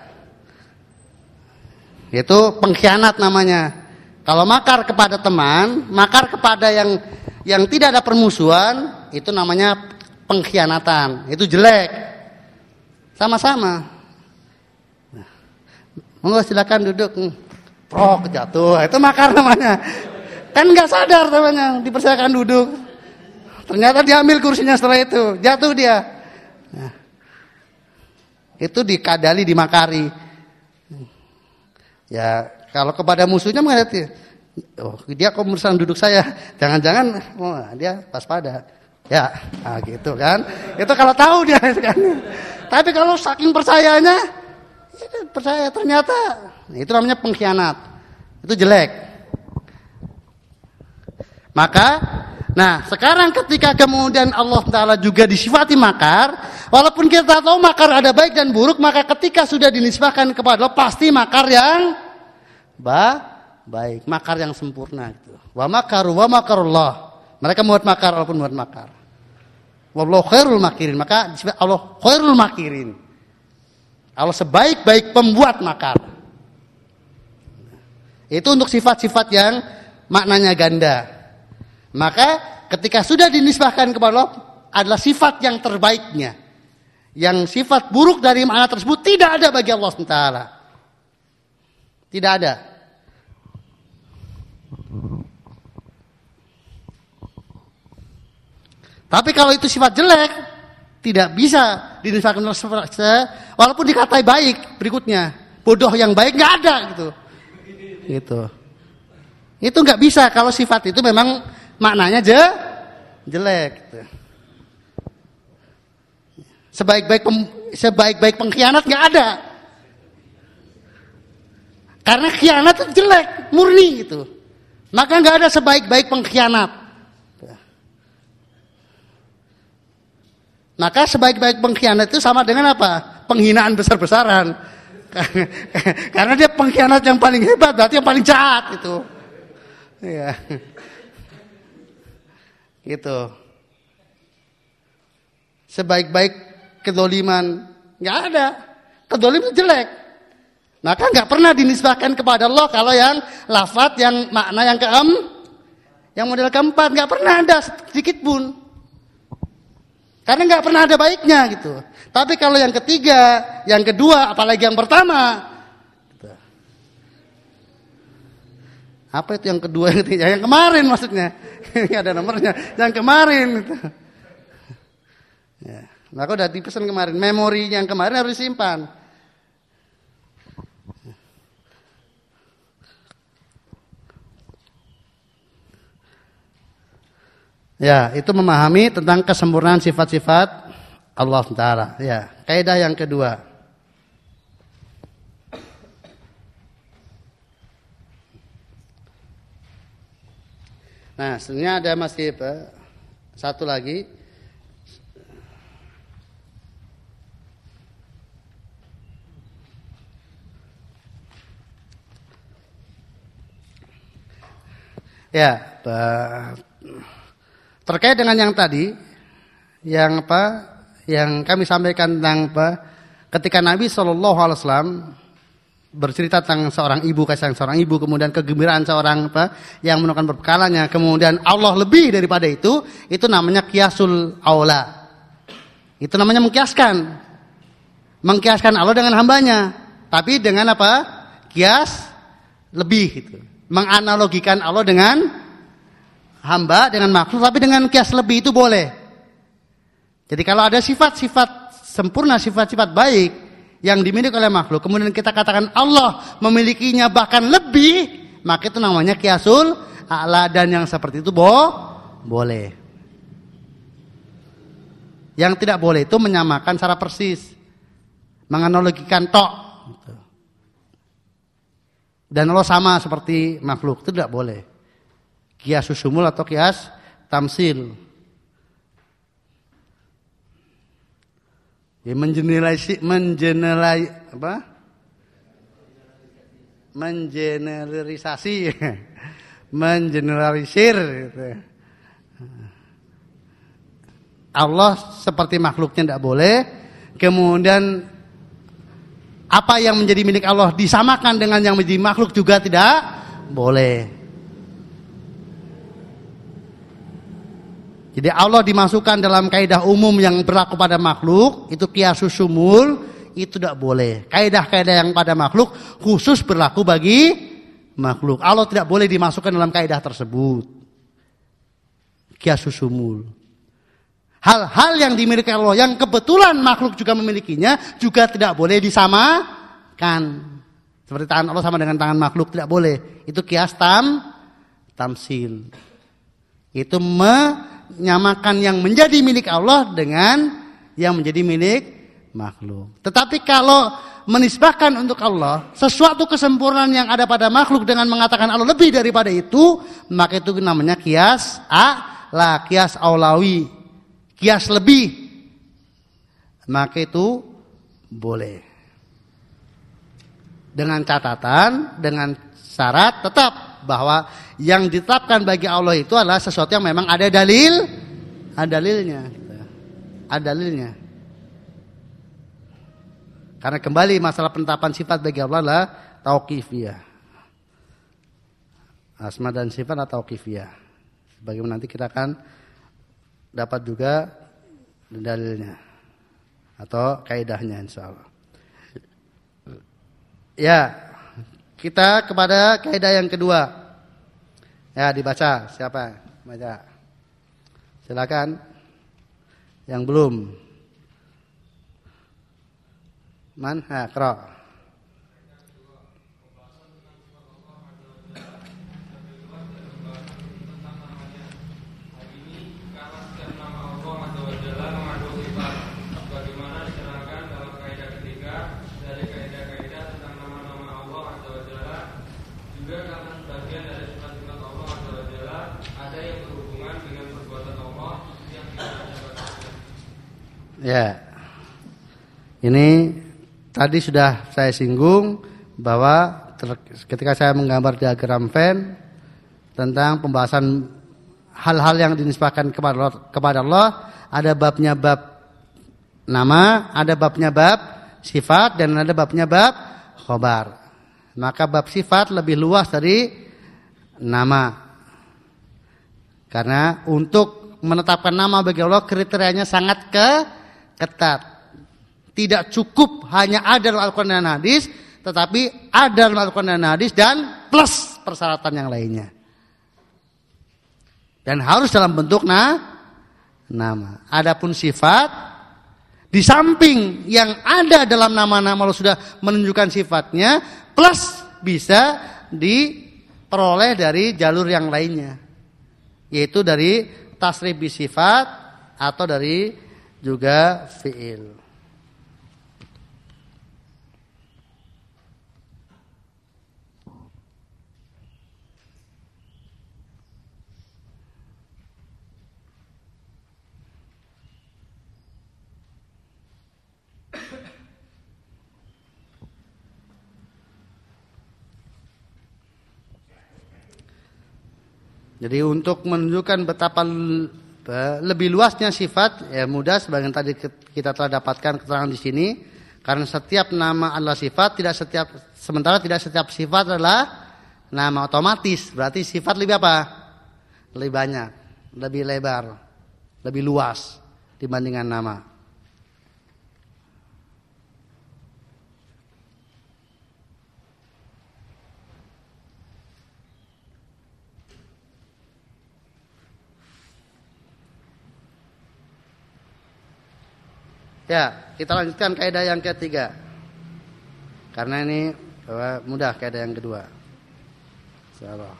itu pengkhianat namanya. Kalau makar kepada teman, makar kepada yang tidak ada permusuhan, itu namanya pengkhianatan. Itu jelek. Sama-sama. Monggo silakan duduk. Prok jatuh, itu makar namanya. Kan nggak sadar namanya, dipersilakan duduk. Ternyata diambil kursinya setelah itu, jatuh dia. Nah, itu dikadali, dimakari. Ya, kalau kepada musuhnya menghadapi, dia kok merusak duduk saya, jangan-jangan dia waspada. Ya, nah gitu kan. Itu kalau tahu dia kan. Tapi kalau saking percayanya, percaya ternyata itu namanya pengkhianat. Itu jelek. Maka, nah sekarang ketika kemudian Allah Ta'ala juga disifati makar, walaupun kita tahu makar ada baik dan buruk, maka ketika sudah dinisbahkan kepada Allah, pasti makar yang baik, makar yang sempurna gitu. Wa makaru wa makarullah. Mereka membuat makar walaupun membuat makar. Wallahu khairul makirin. Maka disebut Allah khairul makirin. Allah sebaik-baik pembuat makar. Itu untuk sifat-sifat yang maknanya ganda. Maka ketika sudah dinisbahkan kepada Allah adalah sifat yang terbaiknya. Yang sifat buruk dari makna tersebut tidak ada bagi Allah SWT. Tidak ada. Tapi kalau itu sifat jelek, tidak bisa dinisbahkan walaupun dikatai baik berikutnya. Bodoh yang baik nggak ada gitu. Gitu. Itu nggak bisa kalau sifat itu memang maknanya jelek. Gitu. Sebaik-baik pengkhianat nggak ada. Karena khianat itu jelek, murni gitu. Maka nggak ada sebaik-baik pengkhianat. Maka sebaik-baik pengkhianat itu sama dengan apa? Penghinaan besar-besaran. Karena dia pengkhianat yang paling hebat, berarti yang paling jahat itu. Iya. Gitu. Sebaik-baik kedoliman nggak ada. Kedoliman jelek. Maka nggak pernah dinisbahkan kepada Allah kalau yang lafaz yang makna yang model keempat nggak pernah ada sedikit pun. Karena nggak pernah ada baiknya gitu. Tapi kalau yang ketiga, yang kedua, apalagi yang pertama, gitu. Apa itu yang kedua, yang ketiga? Yang kemarin maksudnya, nggak ada nomornya. Yang kemarin. Gitu. Ya. Maka udah dipesan kemarin, memori yang kemarin harus disimpan. Ya, itu memahami tentang kesempurnaan sifat-sifat Allah Ta'ala. Ya, kaidah yang kedua. Nah, sebenarnya ada masih satu lagi. Ya, terkait dengan yang tadi, yang kami sampaikan tentang ketika Nabi SAW bercerita tentang seorang ibu, kasih sayang seorang ibu, kemudian kegembiraan seorang yang menemukan berkalanya, kemudian Allah lebih daripada itu namanya qiyasul aula. Itu namanya mengkiaskan Allah dengan hambanya, tapi dengan qiyas lebih gitu. Menganalogikan Allah dengan hamba, dengan makhluk, tapi dengan kias lebih itu boleh. Jadi kalau ada sifat-sifat sempurna, sifat-sifat baik yang dimiliki oleh makhluk, kemudian kita katakan Allah memilikinya bahkan lebih, maka itu namanya kiasul a'la, dan yang seperti itu boleh. Yang tidak boleh itu menyamakan secara persis, menganalogikan tok. Dan Allah sama seperti makhluk, itu tidak boleh. Kias sumul atau kias tamsil. Ya, mengeneralisir gitu. Allah seperti makhluknya tidak boleh. Kemudian apa yang menjadi milik Allah disamakan dengan yang menjadi makhluk juga tidak boleh. Jadi Allah dimasukkan dalam kaidah umum yang berlaku pada makhluk, itu qiyasus sumul, itu tidak boleh. Kaidah-kaidah yang pada makhluk khusus berlaku bagi makhluk. Allah tidak boleh dimasukkan dalam kaidah tersebut. Qiyasus sumul. Hal-hal yang dimiliki Allah, yang kebetulan makhluk juga memilikinya, juga tidak boleh disamakan. Seperti tangan Allah sama dengan tangan makhluk, tidak boleh. Itu qiyas tamsil. Itu menyamakan yang menjadi milik Allah dengan yang menjadi milik makhluk. Tetapi kalau menisbahkan untuk Allah sesuatu kesempurnaan yang ada pada makhluk dengan mengatakan Allah lebih daripada itu, maka itu namanya qiyas a'la, qiyas aulawi, qiyas lebih. Maka itu boleh. Dengan catatan, dengan syarat tetap bahwa yang ditetapkan bagi Allah itu adalah sesuatu yang memang ada dalilnya. Karena kembali masalah penetapan sifat bagi Allah adalah tauqifiyah. Asma dan sifat atau tauqifiyah. Bagaimana nanti kita akan dapat juga dalilnya atau kaidahnya insyaallah. Ya. Kita kepada kaidah yang kedua. Ya, dibaca. Siapa? Baca. Silakan. Yang belum. Man? Qra. Ya, ini tadi sudah saya singgung bahwa ketika saya menggambar diagram Venn tentang pembahasan hal-hal yang dinisbahkan kepada Allah, ada babnya bab nama, ada babnya bab sifat, dan ada babnya bab khobar. Maka bab sifat lebih luas dari nama. Karena untuk menetapkan nama bagi Allah kriterianya sangat ketat. Tidak cukup hanya ada dalam Al-Quran dan hadis, tetapi ada dalam Al-Quran dan hadis dan plus persyaratan yang lainnya. Dan harus dalam bentuk nama. Adapun sifat, di samping yang ada dalam nama-nama Allah sudah menunjukkan sifatnya, plus bisa diperoleh dari jalur yang lainnya. Yaitu dari tasrif bisifat atau dari juga fi'il. Jadi untuk menunjukkan betapa lebih luasnya sifat, ya mudah sebagian tadi kita telah dapatkan keterangan di sini. Karena setiap nama adalah sifat, sementara tidak setiap sifat adalah nama otomatis. Berarti sifat lebih apa? Lebih banyak, lebih lebar, lebih luas dibandingkan nama. Ya, kita lanjutkan kaidah yang ketiga. Karena ini mudah kaidah yang kedua. Insyaallah.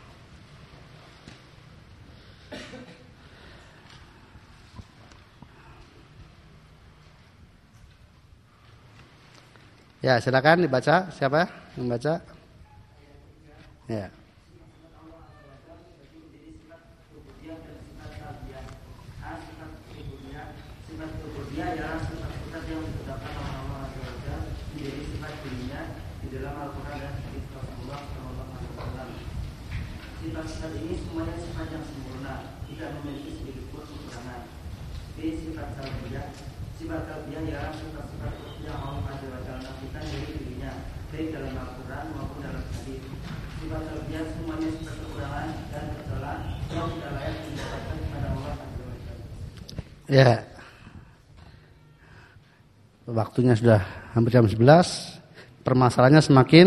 Ya, silakan dibaca. Siapa yang baca? Ya. Sifat-sifat ini semuanya sifat yang sempurna, tidak memiliki sedikit pun kekurangan. Sifat salbiyah ialah sifat-sifat yang Allah Azza wa Jalla nafikan dari dirinya, baik dalam Al-Quran maupun dalam hadis. Sifat salbiyah semuanya sifat kekurangan dan kesalahan yang tidak layak didapatkan kepada Allah Azza wa Jalla. Ya. Waktunya sudah hampir jam 11. Permasalahannya semakin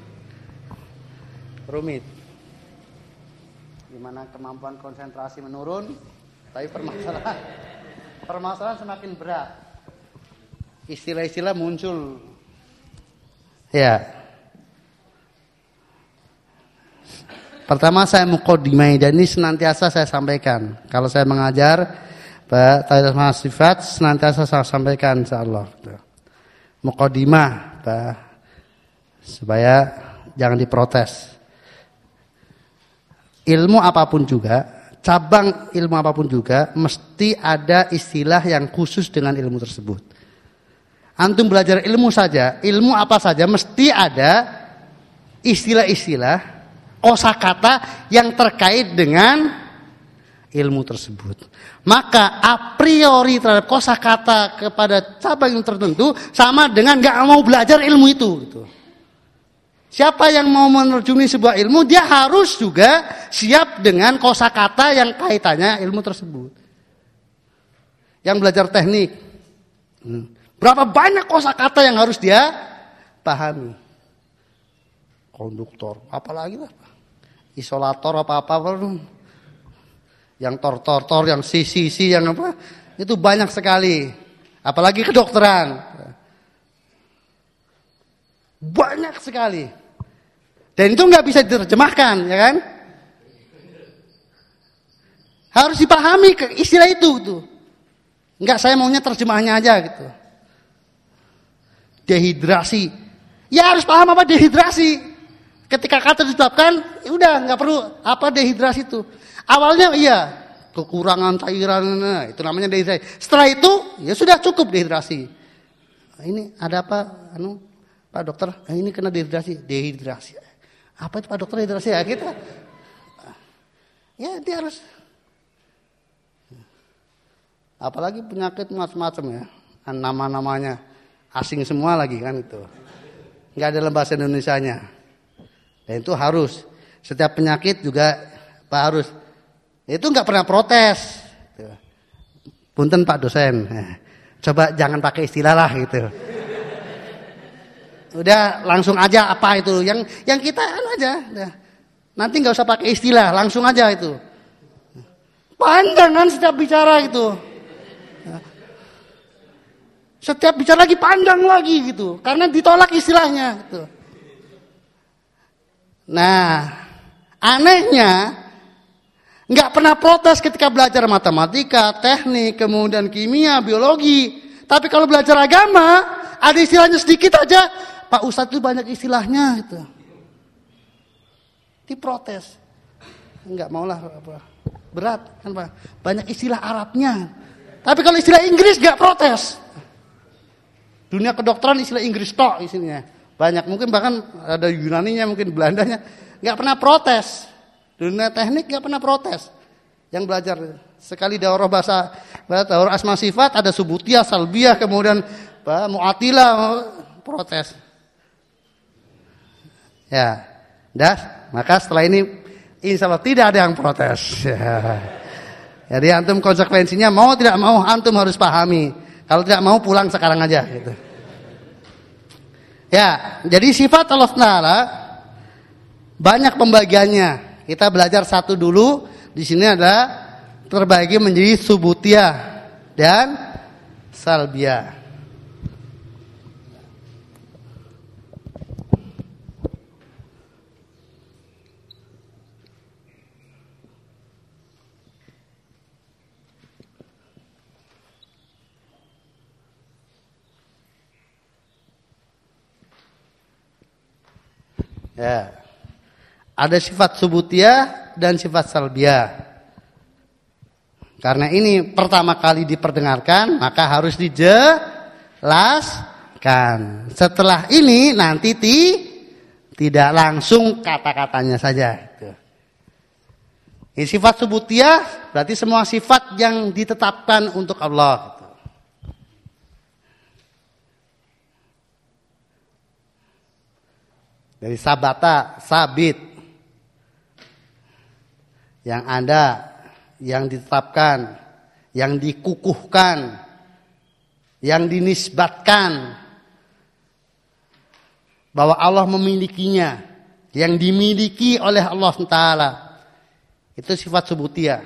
rumit. Dimana kemampuan konsentrasi menurun, tapi permasalahan semakin berat. Istilah-istilah muncul. Ya. Pertama saya muqaddimah, dan ini senantiasa saya sampaikan. Kalau saya mengajar tentang sifat, senantiasa saya sampaikan insyaallah. Muqaddimah, supaya jangan diprotes. Ilmu apapun juga, cabang ilmu apapun juga, mesti ada istilah yang khusus dengan ilmu tersebut. Antum belajar ilmu saja, ilmu apa saja, mesti ada istilah-istilah, kosakata yang terkait dengan ilmu tersebut. Maka a priori terhadap kosakata kepada cabang ilmu tertentu sama dengan gak mau belajar ilmu itu. Gitu. Siapa yang mau menerjuni sebuah ilmu, dia harus juga siap dengan kosakata yang kaitannya ilmu tersebut. Yang belajar teknik, berapa banyak kosakata yang harus dia pahami. Konduktor, apalagi lah, isolator apa-apa, yang tor, yang sisi, yang apa, itu banyak sekali. Apalagi kedokteran, banyak sekali. Dan itu nggak bisa diterjemahkan, ya kan? Harus dipahami istilah itu, gitu. Nggak, saya maunya terjemahannya aja, gitu. Dehidrasi, ya harus paham apa dehidrasi. Ketika kata ditetapkan, ya udah nggak perlu apa dehidrasi itu. Awalnya iya, kekurangan cairan, nah, itu namanya dehidrasi. Setelah itu, ya sudah cukup dehidrasi. Ini ada apa? Pak dokter, ini kena dehidrasi. Apa itu Pak dokter dehidrasi ya kita? Ya dia harus. Apalagi penyakit macam-macam ya, nama-namanya asing semua lagi kan itu. Nggak ada dalam bahasa Indonesianya. Dan itu harus. Setiap penyakit juga Pak harus. Itu nggak pernah protes. Punten Pak dosen. Coba jangan pakai istilah lah gitu. Udah langsung aja apa itu yang kita aja. Udah. Nanti nggak usah pakai istilah, langsung aja itu. Panjang kan setiap bicara itu. Setiap bicara lagi panjang lagi gitu, karena ditolak istilahnya gitu. Nah, anehnya nggak pernah protes ketika belajar matematika, teknik, kemudian kimia, biologi. Tapi kalau belajar agama, ada istilahnya sedikit aja, Pak Ustadz itu banyak istilahnya gitu. Diprotes. Enggak maulah apa. Berat kan Pak. Banyak istilah Arabnya. Tapi kalau istilah Inggris enggak protes. Dunia kedokteran istilah Inggris tok isinya. Banyak mungkin bahkan ada Yunaninya, mungkin Belandanya, enggak pernah protes. Dunia teknik enggak pernah protes. Yang belajar sekali daurah bahasa daurah asma sifat ada subutiyah, salbiyah, kemudian mu'atilah protes. Ya. Maka setelah ini insya Allah tidak ada yang protes. Jadi antum konsekuensinya mau tidak mau antum harus pahami. Kalau tidak mau pulang sekarang aja gitu. Ya, jadi sifat Allah Taala banyak pembagiannya. Kita belajar satu dulu. Di sini ada terbagi menjadi subutiyah dan salbiyah. Ya. Ada sifat subutiyah dan sifat salbiyah. Karena ini pertama kali diperdengarkan, maka harus dijelaskan. Setelah ini nanti tidak langsung kata-katanya saja. Ini sifat subutiyah berarti semua sifat yang ditetapkan untuk Allah. Dari sabata, sabit, yang ada, yang ditetapkan, yang dikukuhkan, yang dinisbatkan, bahwa Allah memilikinya, yang dimiliki oleh Allah SWT. Itu sifat subutiyah.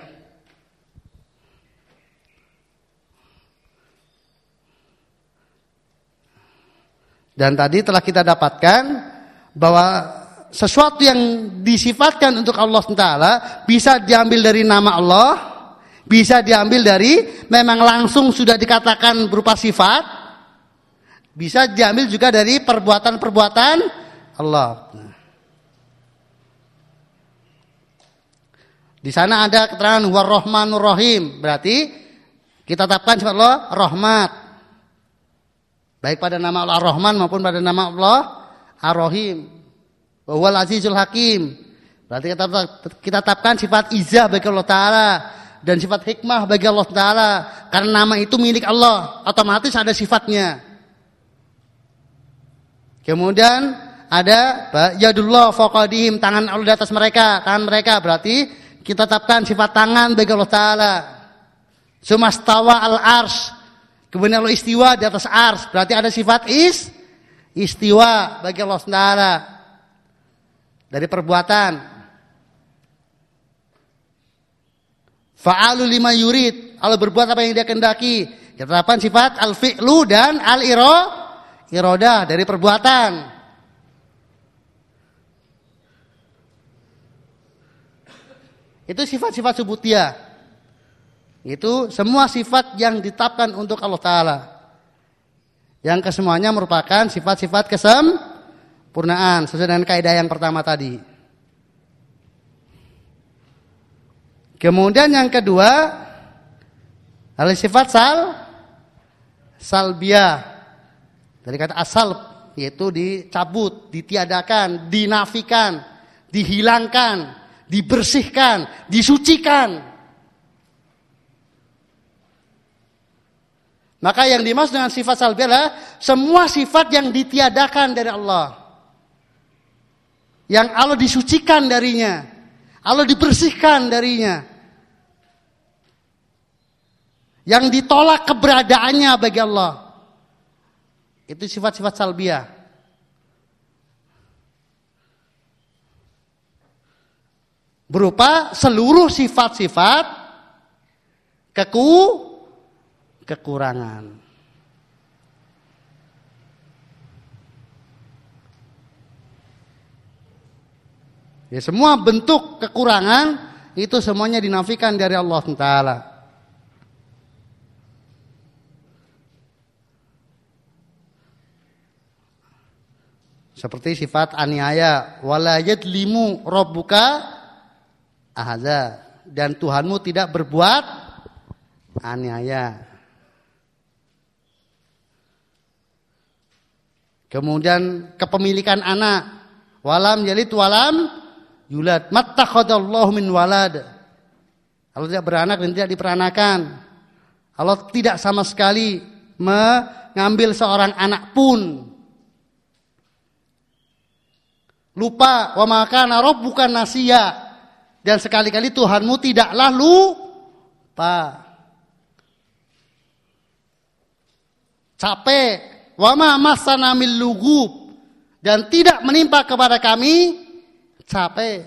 Dan tadi telah kita dapatkan bahwa sesuatu yang disifatkan untuk Allah SWT bisa diambil dari nama Allah, bisa diambil dari memang langsung sudah dikatakan berupa sifat, bisa diambil juga dari perbuatan-perbuatan Allah. Di sana ada keterangan War-Rahmanur Rahim, berarti kita tetapkan sifat Allah rahmat, baik pada nama Allah Ar-Rahman maupun pada nama Allah Ar-Rahim. Wa huwal azizul hakim. Berarti kita tetapkan sifat izah bagi Allah Ta'ala dan sifat hikmah bagi Allah Ta'ala. Karena nama itu milik Allah, otomatis ada sifatnya. Kemudian ada yadullah faqadihim, tangan Allah di atas mereka, tangan mereka. Berarti kita tetapkan sifat tangan bagi Allah Ta'ala. Sumastawa al-ars, kemudian Allah istiwa di atas ars. Berarti ada sifat istiwa bagi Allah Ta'ala. Dari perbuatan. Fa'alu lima yurid, Allah berbuat apa yang dia kehendaki. Kita tetapkan sifat al-fi'lu dan al-iradah dari perbuatan. Itu sifat-sifat subutiyah. Itu semua sifat yang ditetapkan untuk Allah Ta'ala. Yang kesemuanya merupakan sifat-sifat kesempurnaan sesuai dengan kaidah yang pertama tadi. Kemudian yang kedua adalah sifat salbiyah. Dari kata asal yaitu dicabut, ditiadakan, dinafikan, dihilangkan, dibersihkan, disucikan. Maka yang dimaksud dengan sifat salbiyah adalah semua sifat yang ditiadakan dari Allah. Yang Allah disucikan darinya. Allah dibersihkan darinya. Yang ditolak keberadaannya bagi Allah. Itu sifat-sifat salbiyah. Berupa seluruh sifat-sifat kekurangan. Ya, semua bentuk kekurangan itu semuanya dinafikan dari Allah Taala. Seperti sifat aniaya, wala yadlimu rabbuka ahadza, dan Tuhanmu tidak berbuat aniaya. Kemudian kepemilikan anak, walam yalid walam yulad, mattakhadallahu min walad. Allah tidak beranak dan tidak diperanakan. Allah tidak sama sekali mengambil seorang anak pun. Lupa, wa ma kana rabbuka nasiya, dan sekali-kali Tuhanmu tidaklah lupa. Capek, wa ma massana min lughub, dan tidak menimpa kepada kami capek.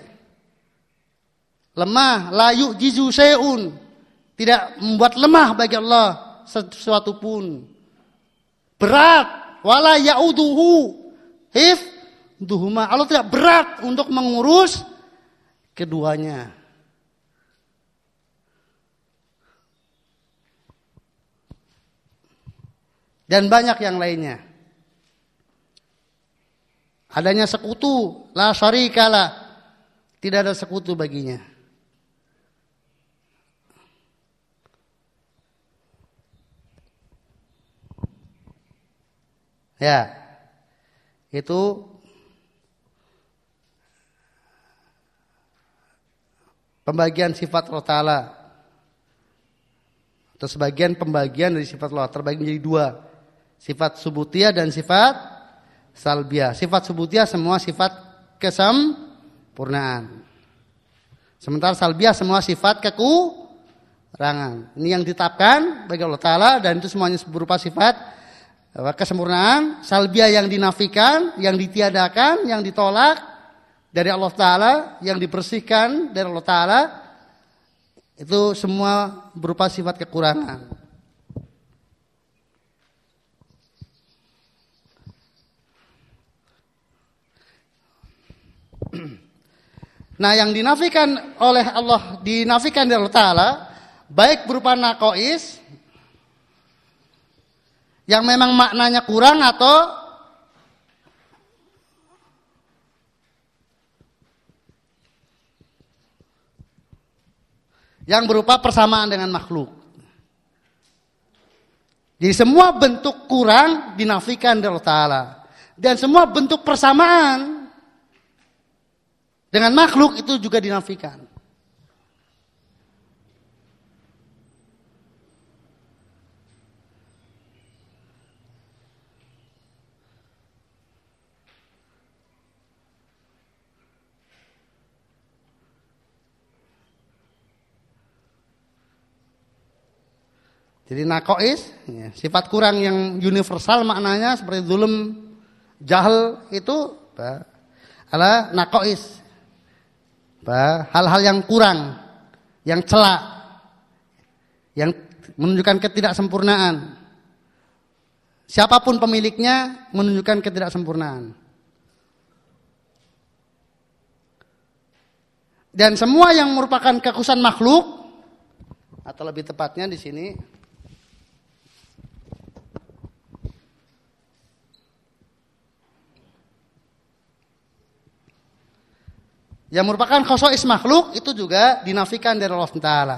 Lemah, la yu'jizu syai'un, tidak membuat lemah bagi Allah sesuatu pun. Berat, wala ya'uduhu hifdhuhuma, Allah tidak berat untuk mengurus keduanya. Dan banyak yang lainnya. Adanya sekutu, la syarikalah, tidak ada sekutu baginya. Ya, itu pembagian sifat Allah Ta'ala, atau sebagian pembagian dari sifat Allah terbagi menjadi dua, sifat subutiyah dan sifat salbiyah. Sifat subutiyah semua sifat kesempurnaan, sementara salbiyah semua sifat kekurangan. Ini yang ditetapkan bagi Allah Ta'ala, dan itu semuanya berupa sifat kesempurnaan. Salbiyah yang dinafikan, yang ditiadakan, yang ditolak dari Allah Ta'ala, yang dibersihkan dari Allah Ta'ala, itu semua berupa sifat kekurangan. Nah, yang dinafikan oleh Allah, dinafikan dari Allah Ta'ala, baik berupa naqais, yang memang maknanya kurang, atau yang berupa persamaan dengan makhluk. Jadi semua bentuk kurang dinafikan dari Allah Ta'ala, dan semua bentuk persamaan dengan makhluk itu juga dinafikan. Jadi naqais, ya, sifat kurang yang universal maknanya seperti zulm, jahal, itu adalah naqais. Hal-hal yang kurang, yang celak, yang menunjukkan ketidaksempurnaan. Siapapun pemiliknya menunjukkan ketidaksempurnaan. Dan semua yang merupakan kekhususan makhluk, atau lebih tepatnya di sini, yang merupakan khosois makhluk, itu juga dinafikan dari Allah Ta'ala.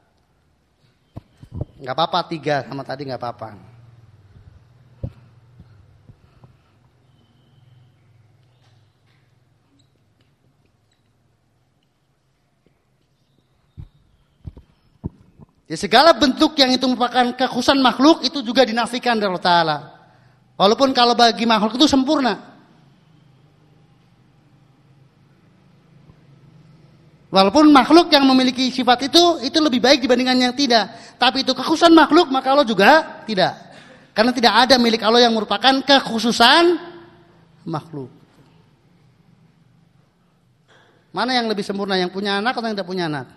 Gak apa-apa 3 sama tadi, gak apa-apa. Jadi segala bentuk yang itu merupakan kekhususan makhluk itu juga dinafikan dari Allah Ta'ala. Walaupun kalau bagi makhluk itu sempurna. Walaupun makhluk yang memiliki sifat itu lebih baik dibandingkan yang tidak. Tapi itu kekhususan makhluk, maka Allah juga tidak. Karena tidak ada milik Allah yang merupakan kekhususan makhluk. Mana yang lebih sempurna, yang punya anak atau yang tidak punya anak?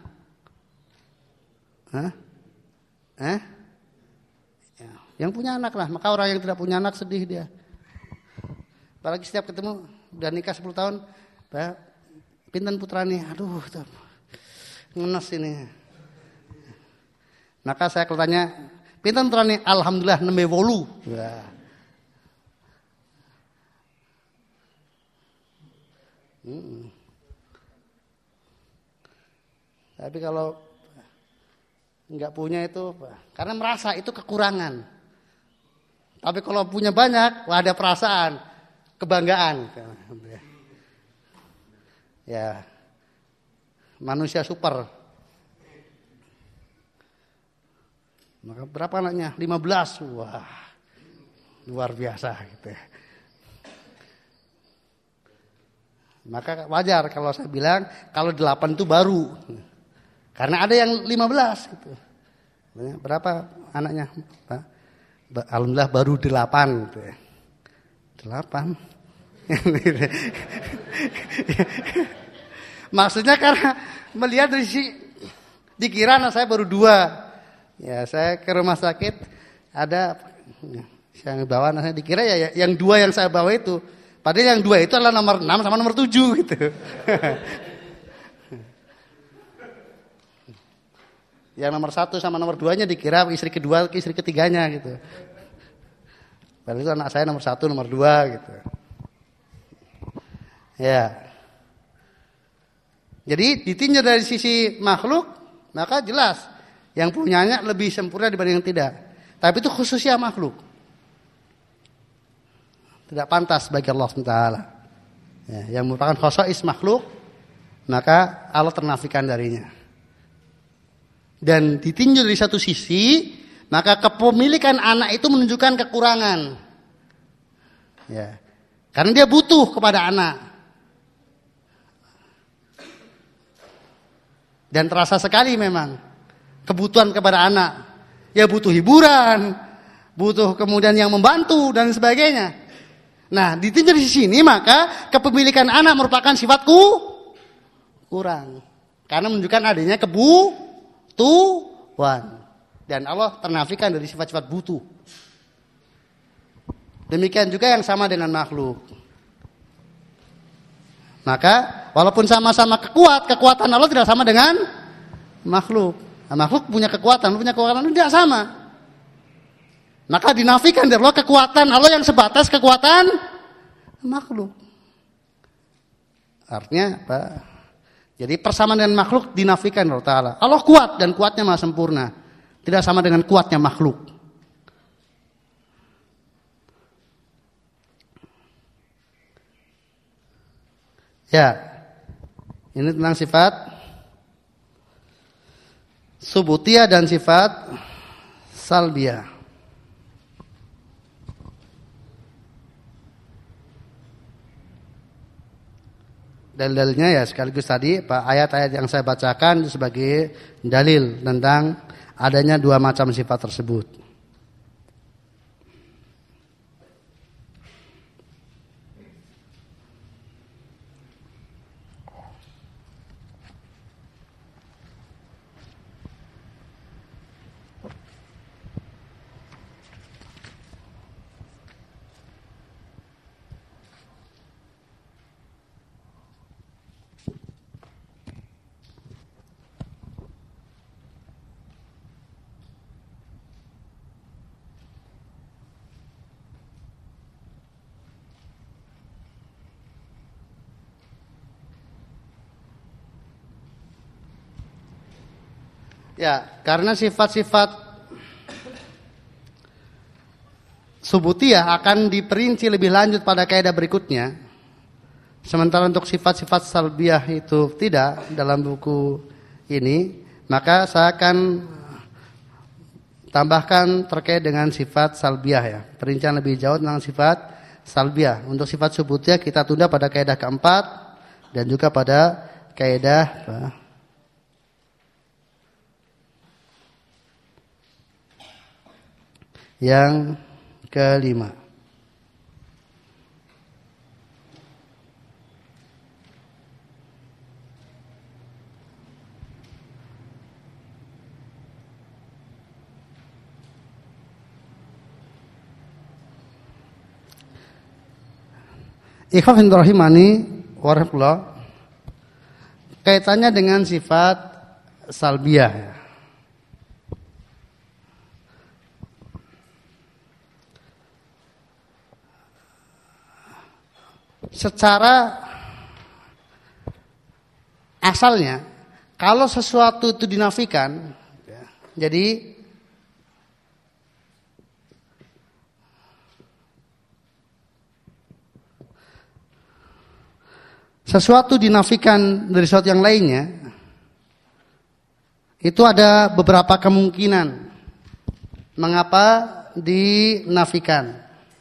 Hah? Ya, yang punya anak lah. Maka orang yang tidak punya anak sedih dia. Apalagi setiap ketemu, udah nikah 10 tahun, pinten putrane, aduh, ngenes ini. Maka saya kalau tanya, pinten putrane, alhamdulillah nembe 8. Wah. Tapi kalau nggak punya itu, karena merasa itu kekurangan. Tapi kalau punya banyak, wah ada perasaan, kebanggaan. Ya, manusia super. Maka berapa anaknya? 15. Wah, luar biasa gitu. Maka wajar kalau saya bilang kalau 8 itu baru. Karena ada yang 15 gitu. Berapa anaknya? Alhamdulillah baru 8 gitu. 8. Maksudnya karena melihat dari dikira anak saya baru 2. Ya, saya ke rumah sakit ada yang bawa anak saya, dikira ya yang 2 yang saya bawa itu. Padahal yang 2 itu adalah nomor 6 sama nomor 7 gitu. Yang nomor 1 sama nomor 2-nya dikira istri kedua, istri ketiganya gitu. Padahal itu anak saya nomor 1, nomor 2 gitu. Ya. Jadi ditinjau dari sisi makhluk, maka jelas yang punyanya lebih sempurna dibanding yang tidak. Tapi itu khususnya makhluk. Tidak pantas bagi Allah SWT. Ya, yang merupakan khosais makhluk, maka Allah ternafikan darinya. Dan ditinjau dari satu sisi, maka kepemilikan anak itu menunjukkan kekurangan. Ya. Karena dia butuh kepada anak. Dan terasa sekali memang kebutuhan kepada anak. Ya butuh hiburan, butuh kemudian yang membantu dan sebagainya. Nah, ditinjau di sini maka kepemilikan anak merupakan sifatku kurang. Karena menunjukkan adanya kebutuhan. Dan Allah ternafikan dari sifat-sifat butuh. Demikian juga yang sama dengan makhluk. Maka walaupun sama-sama kekuatan Allah tidak sama dengan makhluk. Nah, makhluk punya kekuatan tidak sama. Maka dinafikan dari Allah kekuatan Allah yang sebatas kekuatan makhluk. Artinya apa? Jadi persamaan dengan makhluk dinafikan oleh Allah Ta'ala. Allah kuat dan kuatnya maha sempurna. Tidak sama dengan kuatnya makhluk. Ya, ini tentang sifat subutiyah dan sifat salbiyah. Dalilnya ya sekaligus tadi ayat-ayat yang saya bacakan sebagai dalil tentang adanya 2 macam sifat tersebut. Ya, karena sifat-sifat subutiyah akan diperinci lebih lanjut pada kaidah berikutnya. Sementara untuk sifat-sifat salbiyah itu tidak dalam buku ini, maka saya akan tambahkan terkait dengan sifat salbiyah ya. Perincian lebih jauh tentang sifat salbiyah. Untuk sifat subutiyah kita tunda pada kaidah keempat dan juga pada kaidah yang kelima. Ikhwan rahimani warahmatullah, kaitannya dengan sifat salbiyah. Secara asalnya, kalau sesuatu itu dinafikan, jadi sesuatu dinafikan dari sesuatu yang lainnya, itu ada beberapa kemungkinan mengapa dinafikan.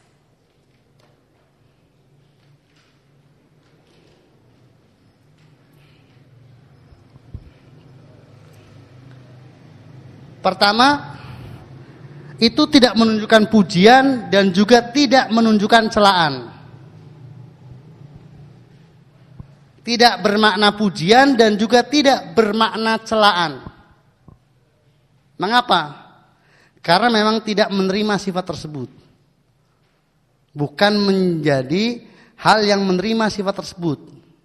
Pertama, itu tidak menunjukkan pujian dan juga tidak menunjukkan celaan. Tidak bermakna pujian dan juga tidak bermakna celaan. Mengapa? Karena memang tidak menerima sifat tersebut. Bukan menjadi hal yang menerima sifat tersebut.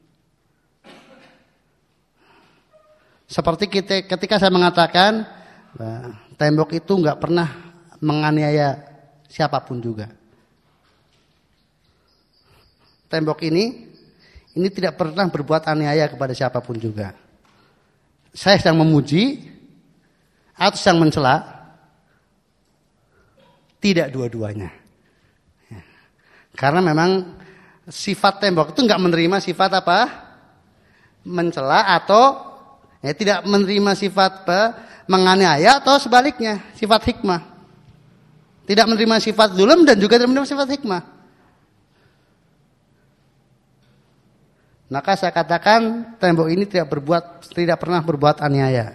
Seperti ketika saya mengatakan, tembok itu nggak pernah menganiaya siapapun juga. Tembok ini tidak pernah berbuat aniaya kepada siapapun juga. Saya sedang memuji atau sedang mencela? Tidak dua-duanya. Karena memang sifat tembok itu nggak menerima sifat apa? Mencela atau tidak menerima sifat menganiaya atau sebaliknya sifat hikmah. Tidak menerima sifat zulm dan juga tidak menerima sifat hikmah. Maka saya katakan tembok ini tidak pernah berbuat aniaya.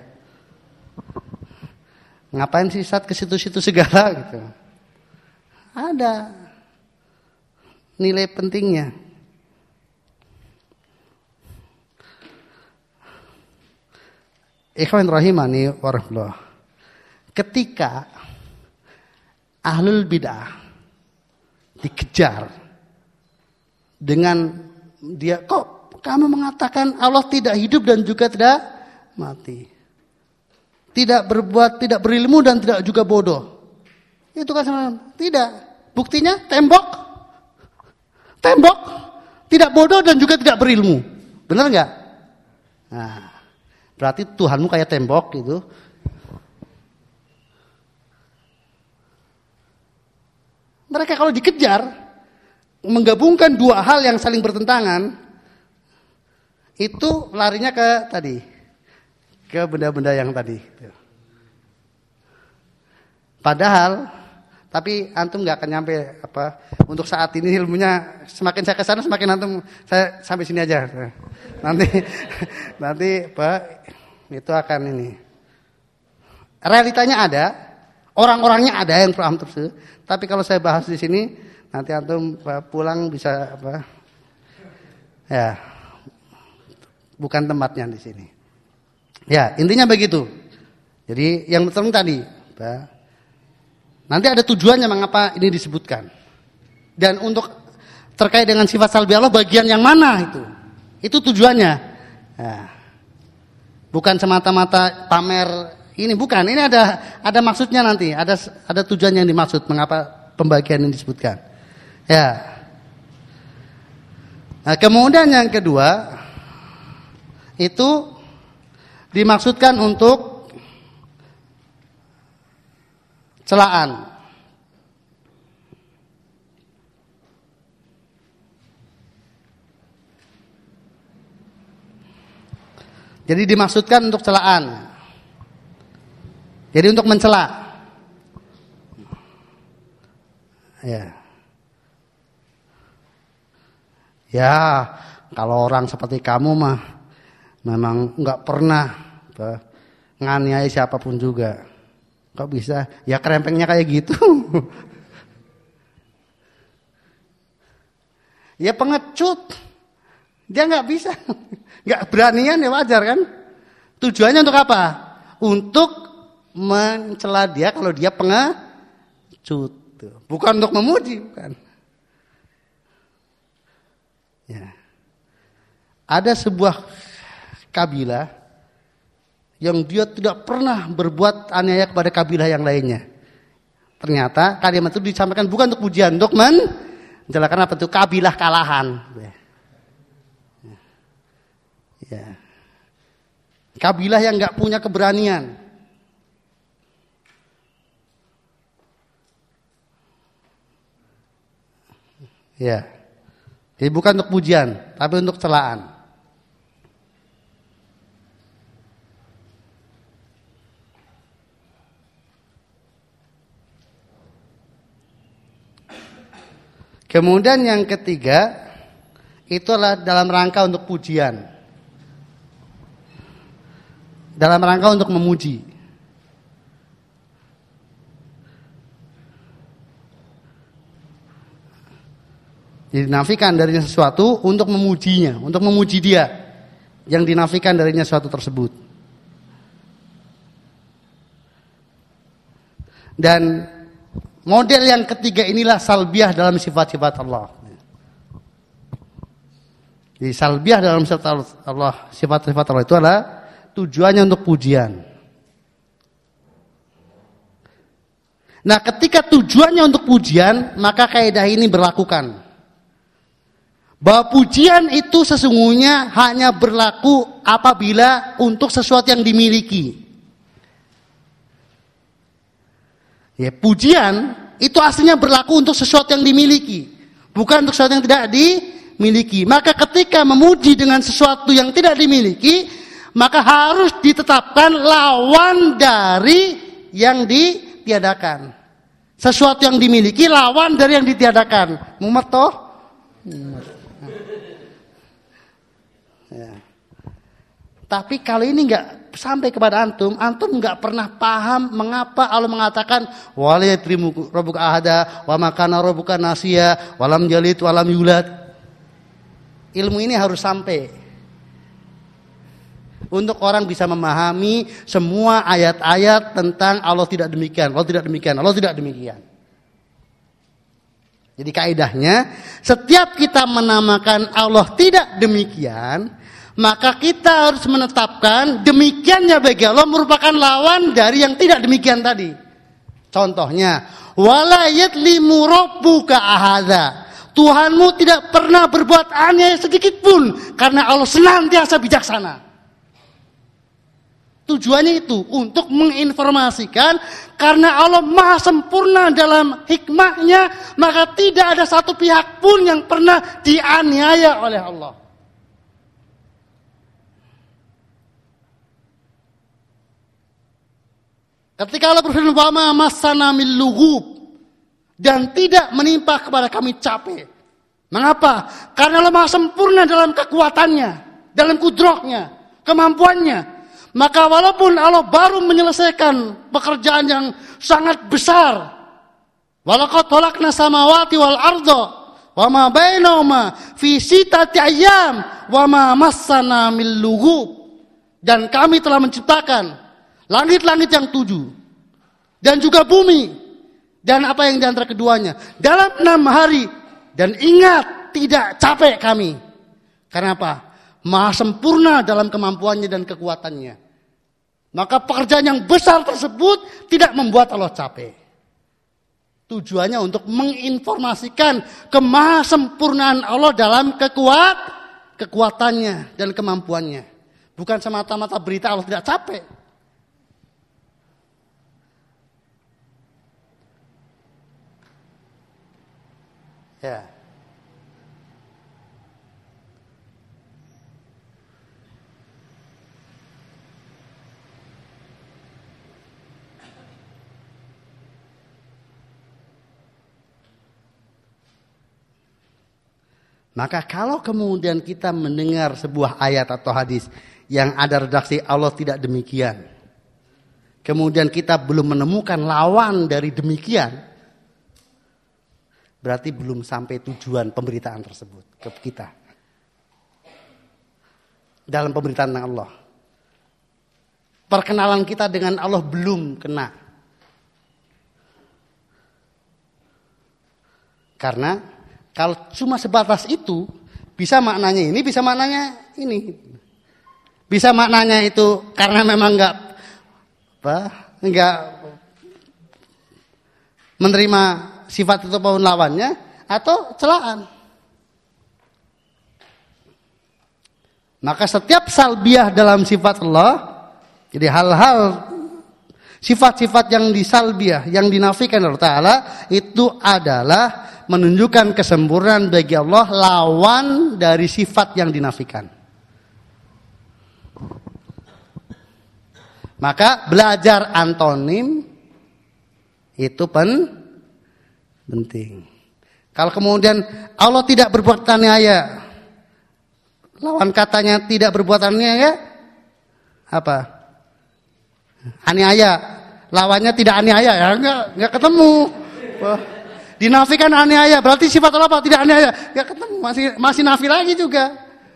Ngapain sih Ustaz ke situ-situ segala gitu? Ada nilai pentingnya. Ikhwan rahimani warahmatullah. Ketika ahlul bid'ah dikejar dengan dia, kok kamu mengatakan Allah tidak hidup dan juga tidak mati. Tidak berbuat, tidak berilmu dan tidak juga bodoh. Itu kan sebenarnya tidak. Buktinya tembok tidak bodoh dan juga tidak berilmu. Benar enggak? Nah, berarti Tuhanmu kayak tembok gitu. Mereka kalau dikejar menggabungkan dua hal yang saling bertentangan, itu larinya ke benda-benda yang tadi. Padahal, tapi antum nggak akan nyampe untuk saat ini ilmunya semakin saya kesana semakin antum saya sampai sini aja. Nanti itu akan ini. Realitanya ada, orang-orangnya ada yang paham tersebut. Tapi kalau saya bahas di sini, nanti antum pulang bisa bukan tempatnya di sini. Ya, intinya begitu. Jadi yang penting tadi, nanti ada tujuannya mengapa ini disebutkan. Dan untuk terkait dengan sifat salbi Allah bagian yang mana itu? Itu tujuannya. Ya. Bukan semata-mata pamer ini, bukan. Ini ada maksudnya nanti, ada tujuan yang dimaksud mengapa pembagian ini disebutkan. Ya. Nah, kemudian yang kedua itu dimaksudkan untuk celaan. Jadi dimaksudkan untuk celaan. Jadi untuk mencela. Ya. Ya, kalau orang seperti kamu mah memang nggak pernah nganiaya siapapun juga. Kok bisa? Ya kerempengnya kayak gitu. Ya pengecut. Dia nggak bisa, nggak beranian ya wajar kan? Tujuannya untuk apa? Untuk mencela dia kalau dia pengecut. Bukan untuk memuji, bukan. Ya. Ada sebuah kabilah yang dia tidak pernah berbuat aniaya kepada kabilah yang lainnya. Ternyata kalimat itu disampaikan bukan untuk pujian, untuk menjelaskan apa itu kabilah kalahan. Ya. Kabilah yang nggak punya keberanian. Ya. Jadi bukan untuk pujian, tapi untuk celaan. Kemudian yang ketiga, itu adalah dalam rangka untuk pujian. Dalam rangka untuk memuji. Dinafikan darinya sesuatu untuk memujinya, untuk memuji dia. Yang dinafikan darinya sesuatu tersebut. Dan model yang ketiga inilah salbiah dalam sifat-sifat Allah. Jadi salbiah dalam sifat Allah, sifat-sifat Allah itu adalah tujuannya untuk pujian. Nah, ketika tujuannya untuk pujian, maka kaidah ini berlakukan. Bahwa pujian itu sesungguhnya hanya berlaku apabila untuk sesuatu yang dimiliki. Ya, pujian itu aslinya berlaku untuk sesuatu yang dimiliki, bukan untuk sesuatu yang tidak dimiliki. Maka ketika memuji dengan sesuatu yang tidak dimiliki, maka harus ditetapkan lawan dari yang ditiadakan. Sesuatu yang dimiliki lawan dari yang ditiadakan. Mumet toh? Ya. Tapi kali ini nggak sampai kepada antum nggak pernah paham mengapa Allah mengatakan wala yatrimu rabbuka ahada wa makana rabbuka nasiya walam jalid walam yulad. Ilmu ini harus sampai untuk orang bisa memahami semua ayat-ayat tentang Allah tidak demikian, Allah tidak demikian, Allah tidak demikian. Jadi kaidahnya, setiap kita menamakan Allah tidak demikian, maka kita harus menetapkan demikiannya bagi Allah merupakan lawan dari yang tidak demikian tadi. Contohnya, wala yadlimu rabbuka ahadza. Tuhanmu tidak pernah berbuat aneh sedikit pun karena Allah senantiasa bijaksana. Tujuannya itu untuk menginformasikan karena Allah maha sempurna dalam hikmahnya, maka tidak ada satu pihak pun yang pernah dianiaya oleh Allah. Ketika Allah berfirman wa ma massana min lughub, dan tidak menimpa kepada kami capek. Mengapa? Karena Allah maha sempurna dalam kekuatannya, dalam kudrohnya, kemampuannya. Maka walaupun Allah baru menyelesaikan pekerjaan yang sangat besar, walaqad khalaqna samawati wal arda wa ma bainahuma fi sittati ayyam wa ma massana min lughub. Dan kami telah menciptakan langit-langit yang 7 dan juga bumi dan apa yang di antara keduanya dalam 6 hari. Dan ingat, tidak capek kami. Karena apa? Maha sempurna dalam kemampuannya dan kekuatannya. Maka pekerjaan yang besar tersebut tidak membuat Allah capek. Tujuannya untuk menginformasikan kemahasempurnaan Allah dalam kekuatannya dan kemampuannya. Bukan semata-mata berita Allah tidak capek. Ya. Maka kalau kemudian kita mendengar sebuah ayat atau hadis yang ada redaksi Allah tidak demikian, kemudian kita belum menemukan lawan dari demikian, berarti belum sampai tujuan pemberitaan tersebut ke kita. Dalam pemberitaan tentang Allah, perkenalan kita dengan Allah belum kena. Karena kalau cuma sebatas itu, bisa maknanya ini, bisa maknanya ini. Bisa maknanya itu karena memang enggak menerima sifat itu maupun lawannya, atau celaan. Maka setiap salbiah dalam sifat Allah, jadi hal-hal sifat-sifat yang disalbiah, yang dinafikan oleh Allah Ta'ala, itu adalah menunjukkan kesempurnaan bagi Allah lawan dari sifat yang dinafikan. Maka belajar antonim itu penting. Kalau kemudian Allah tidak berbuat aniaya, lawan katanya tidak berbuat aniaya, apa? Aniaya, lawannya tidak aniaya, ya enggak ketemu. Wah, dinafikan aniaya, berarti sifat Allah apa? Tidak aniaya, enggak ketemu, masih nafi lagi juga.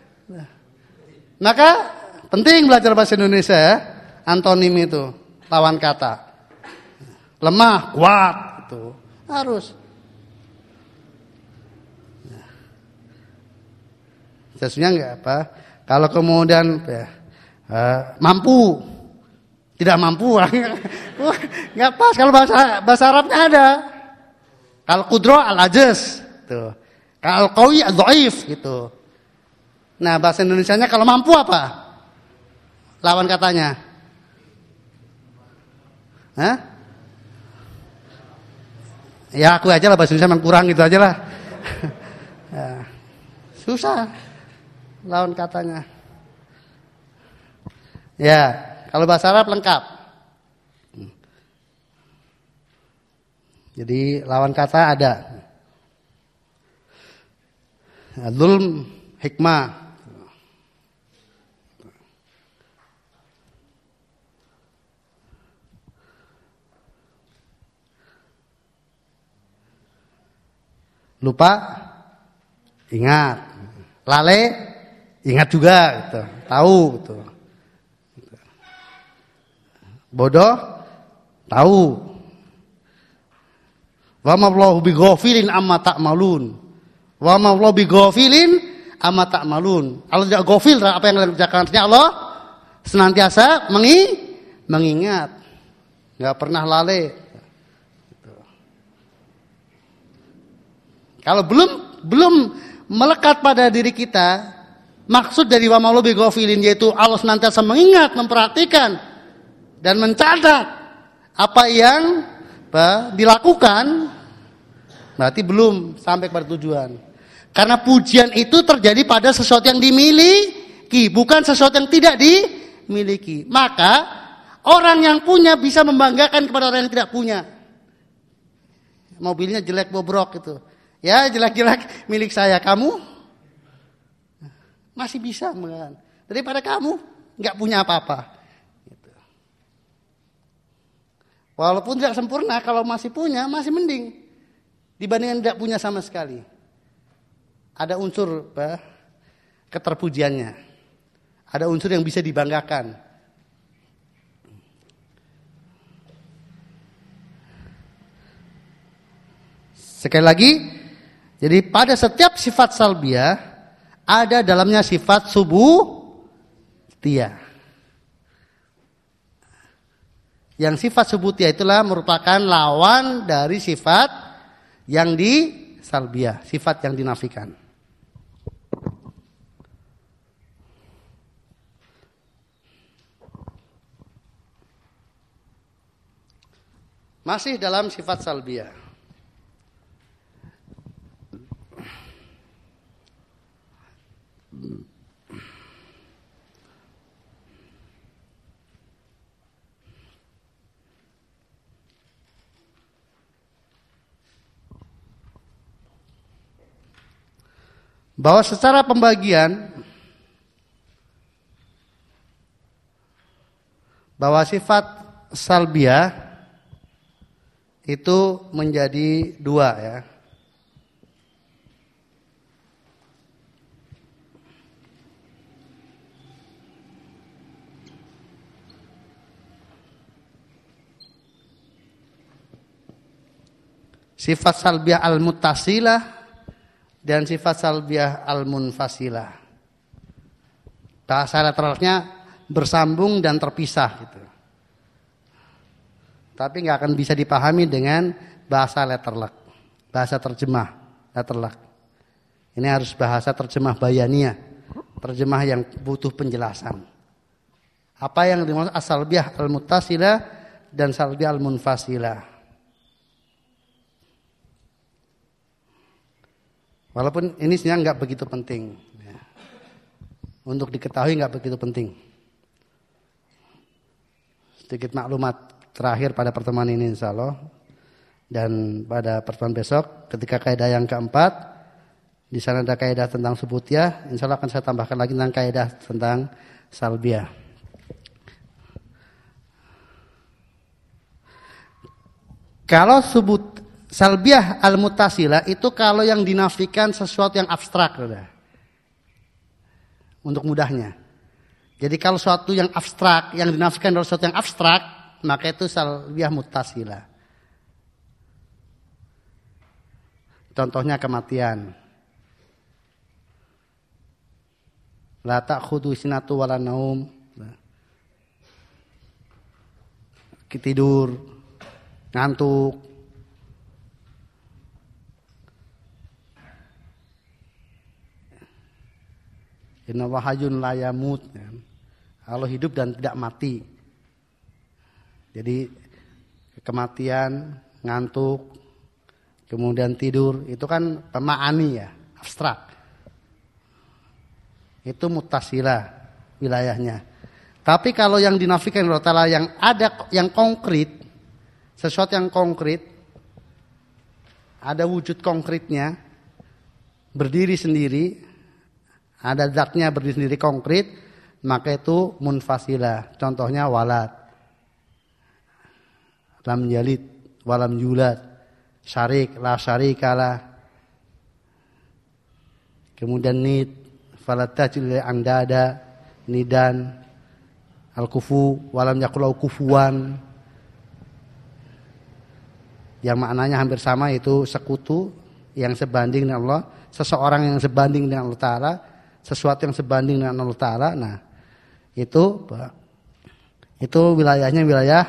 Maka penting belajar bahasa Indonesia ya. Antonim itu lawan kata. Lemah, kuat, itu harus. Sesungguhnya enggak apa. Kalau kemudian mampu, tidak mampu, enggak pas. Kalau bahasa Arabnya ada. Kalau kudro al-ajiz, tuh. Kalau qawi al-dhaif, gitu. Nah, bahasa Indonesianya kalau mampu apa? Lawan katanya. Hah? Ya aku aja lah bahasa Indonesia memang kurang gitu aja lah. Susah lawan katanya. Ya, kalau bahasa Arab lengkap. Jadi lawan kata ada. Zulm, hikmah. Lupa, ingat. Lale, ingat juga, gitu. Tahu, gitu. Bodoh, tahu. Wa ma Allahu bighafilin amma ta'malun. Wa ma Allahu bighafilin amma ta'malun. Allah tidak ghafil terhadap apa yang dikerjakan. Artinya Allah senantiasa mengingat. Enggak pernah lalai. Kalau belum melekat pada diri kita, maksud dari wa ma Allahu bighafilin yaitu Allah senantiasa mengingat, memperhatikan dan mencatat apa yang dilakukan, berarti belum sampai pada tujuan. Karena pujian itu terjadi pada sesuatu yang dimiliki, bukan sesuatu yang tidak dimiliki. Maka orang yang punya bisa membanggakan kepada orang yang tidak punya. Mobilnya jelek bobrok gitu. Ya jelek-jelek milik saya, kamu masih bisa membanggakan. Daripada kamu nggak punya apa-apa. Walaupun tidak sempurna, kalau masih punya masih mending dibandingkan tidak punya sama sekali. Ada unsur keterpujiannya, ada unsur yang bisa dibanggakan. Sekali lagi, jadi pada setiap sifat salbiah ada dalamnya sifat subutiyah. Yang sifat subutiyah itulah merupakan lawan dari sifat yang disalbiah, sifat yang dinafikan. Masih dalam sifat salbiah. bahwa secara pembagian bahwa sifat salbiah itu menjadi dua ya. Sifat salbiah al-muttasilah dan sifat salbiah al-munfasilah. Bahasa literalnya bersambung dan terpisah gitu. Tapi nggak akan bisa dipahami dengan bahasa letterlek, bahasa terjemah letterlek. Ini harus bahasa terjemah bayaniyah, terjemah yang butuh penjelasan. Apa yang dimaksud as-salbiah al-muttasilah dan salbiah al-munfasilah. Walaupun ini sebenarnya nggak begitu penting, ya. Untuk diketahui nggak begitu penting. Sedikit maklumat terakhir pada pertemuan ini insya Allah. Dan pada pertemuan besok ketika kaidah yang keempat, di sana ada kaidah tentang subutiyah, insya Allah akan saya tambahkan lagi tentang kaidah tentang salbiah. Kalau salbiah al-muttasilah itu kalau yang dinafikan sesuatu yang abstrak. Untuk mudahnya. Jadi kalau sesuatu yang abstrak, yang dinafikan adalah sesuatu yang abstrak, maka itu salbiah muttasilah. Contohnya kematian. La ta'khudhu sinatu wala naum. Tidur, ngantuk. Inna wahayun la yamut. Allah hidup dan tidak mati. Jadi kematian, ngantuk, kemudian tidur, itu kan pemaani ya, abstrak. Itu muttasilah wilayahnya. Tapi kalau yang dinafikan oleh Allah Ta'ala yang ada yang konkret, sesuatu yang konkret, ada wujud konkretnya, berdiri sendiri, ada zatnya berdiri sendiri konkret, maka itu munfasilah. Contohnya walad, lam yalid, walam yulad, syarik, la syarikalah. Kemudian nid, falatajil andada, nidan, al-kufu, walam yakulau kufuan. Yang maknanya hampir sama, yaitu sekutu yang sebanding dengan Allah, seseorang yang sebanding dengan Allah Ta'ala, sesuatu yang sebanding dengan Allah Ta'ala. Nah itu wilayahnya wilayah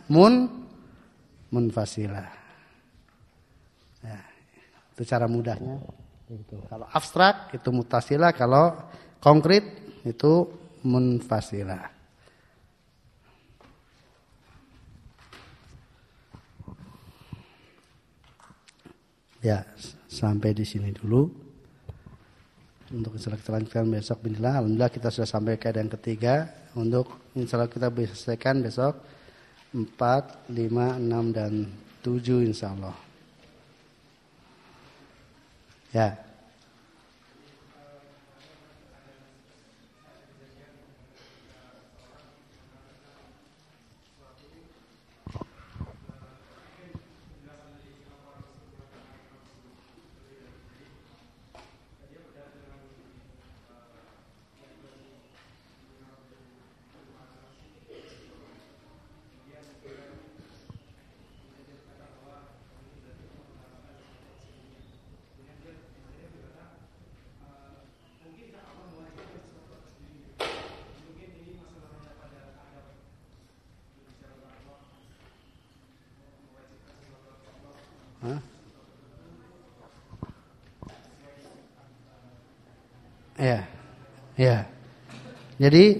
munfasilah ya, itu cara mudahnya itu. Kalau abstrak itu muttasilah, kalau konkret itu munfasilah. Ya, sampai di sini dulu. Untuk kita lanjutkan besok bismillah. Alhamdulillah kita sudah sampai ke yang ketiga. Untuk insyaallah kita bisa selesaikan besok 4, 5, 6 dan 7 insyaallah. Ya. Ya. Jadi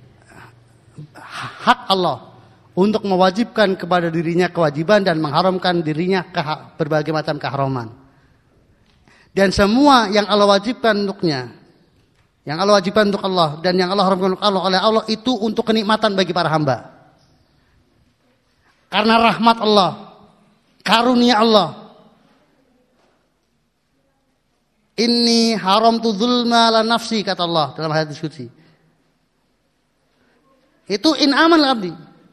hak Allah untuk mewajibkan kepada dirinya kewajiban dan mengharamkan dirinya berbagai macam keharaman. Dan semua yang Allah wajibkan untuknya, yang Allah wajibkan untuk Allah dan yang Allah haramkan untuk Allah oleh Allah itu untuk kenikmatan bagi para hamba. Karena rahmat Allah, karunia Allah. Inni haramtu dzulma ala nafsi, kata Allah dalam hadis qudsi. Itu in aman abdi.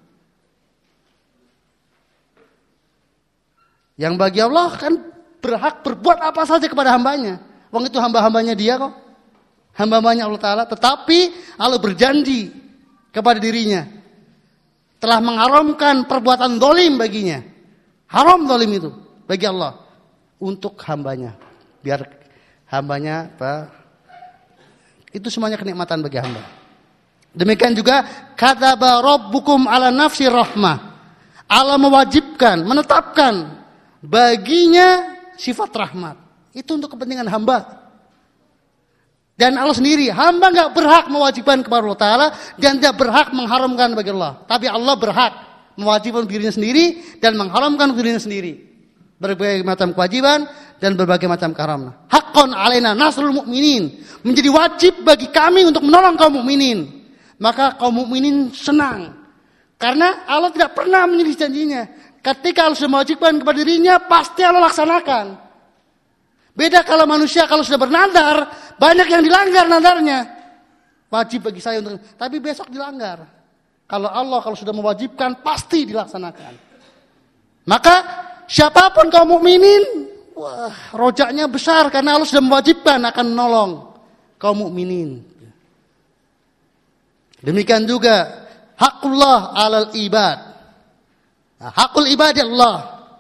Yang bagi Allah kan berhak berbuat apa saja kepada hambanya. Wong itu hamba-hambanya dia kok. Hamba-hambanya Allah Ta'ala. Tetapi Allah berjanji kepada dirinya. Telah mengharamkan perbuatan zalim baginya. Haram zalim itu bagi Allah. Untuk hambanya. Biar hambanya itu semuanya kenikmatan bagi hamba. Demikian juga kataba rabbukum ala nafsi rahmah. Allah mewajibkan, menetapkan baginya sifat rahmat. Itu untuk kepentingan hamba. Dan Allah sendiri, hamba enggak berhak mewajibkan kepada Allah Ta'ala dan tidak berhak mengharamkan bagi Allah. Tapi Allah berhak mewajibkan dirinya sendiri dan mengharamkan dirinya sendiri. Berbagai macam kewajiban dan berbagai macam keharaman. Haqqan alaina nasrul mu'minin. Menjadi wajib bagi kami untuk menolong kaum mukminin. Maka kaum mukminin senang. Karena Allah tidak pernah menyelisih janjinya. Ketika Allah sudah mewajibkan kepada dirinya, pasti Allah laksanakan. Beda kalau manusia kalau sudah bernadar, banyak yang dilanggar nadarnya. Wajib bagi saya untuk, tapi besok dilanggar. Kalau Allah kalau sudah mewajibkan, pasti dilaksanakan. Maka siapapun kaum mukminin, wah, rojaknya besar karena Allah sudah mewajibkan akan menolong kaum mukminin. Demikian juga haqqullah 'alal ibad. Nah, hakul ibadah Allah.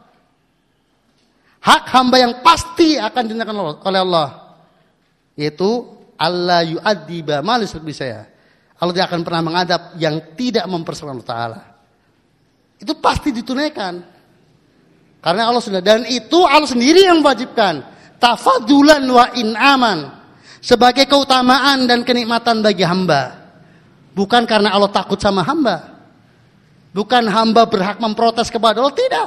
Hak hamba yang pasti akan ditunaikan oleh Allah. Yaitu Allah yu'adziba ma laysa bisaya. Allah tidak akan pernah mengadab yang tidak mempersoalkan Allah Ta'ala. Itu pasti ditunaikan. Karena Allah sudah. Dan itu Allah sendiri yang mewajibkan. Tafadulan wa in'aman. Sebagai keutamaan dan kenikmatan bagi hamba. Bukan karena Allah takut sama hamba. Bukan hamba berhak memprotes kepada Allah. Tidak.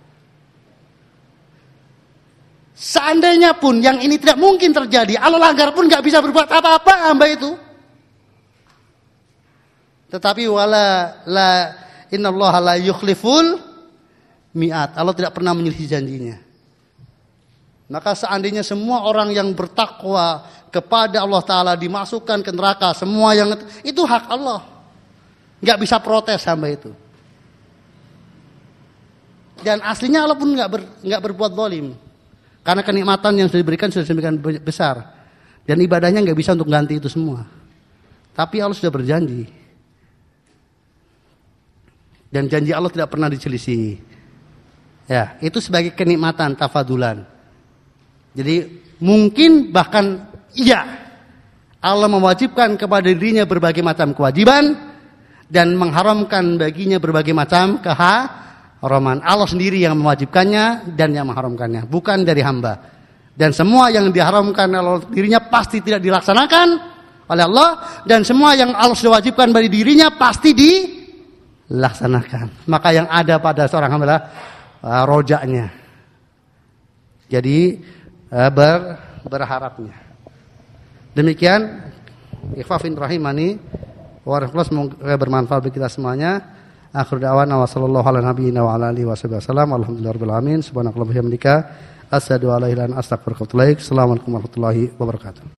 Seandainya pun yang ini tidak mungkin terjadi. Allah langgar pun gak bisa berbuat apa-apa hamba itu. Tetapi innallaha la yukhliful mi'at. Allah tidak pernah menyelisih janjinya. Maka seandainya semua orang yang bertakwa kepada Allah Ta'ala dimasukkan ke neraka, semua yang itu hak Allah. Gak bisa protes hamba itu. Dan aslinya Allah pun gak berbuat zalim. Karena kenikmatan yang sudah diberikan sudah sedemikian besar. Dan ibadahnya gak bisa untuk ganti itu semua. Tapi Allah sudah berjanji. Dan janji Allah tidak pernah diselisih. Ya, itu sebagai kenikmatan tafadulan. Jadi mungkin bahkan iya Allah mewajibkan kepada dirinya berbagai macam kewajiban dan mengharamkan baginya berbagai macam keharaman. Allah sendiri yang mewajibkannya dan yang mengharamkannya, bukan dari hamba. Dan semua yang diharamkan oleh dirinya pasti tidak dilaksanakan oleh Allah, dan semua yang Allah sudah wajibkan bagi dirinya pasti dilaksanakan. Maka yang ada pada seorang hamba adalah rojaknya. Jadi berharapnya. Demikian ikhwafin rahimani wa rahmatullah, semoga bermanfaat bagi kita semuanya. Akhir da'wana wa sallallahu ala nabiyyina wa ala alihi wasallam. Alhamdulillahirabbil alamin. Subhanakallahumma wa bihamdika asyhadu an la ilaha illa anta astaghfiruka wa atubu ilaik. Assalamualaikum warahmatullahi wabarakatuh.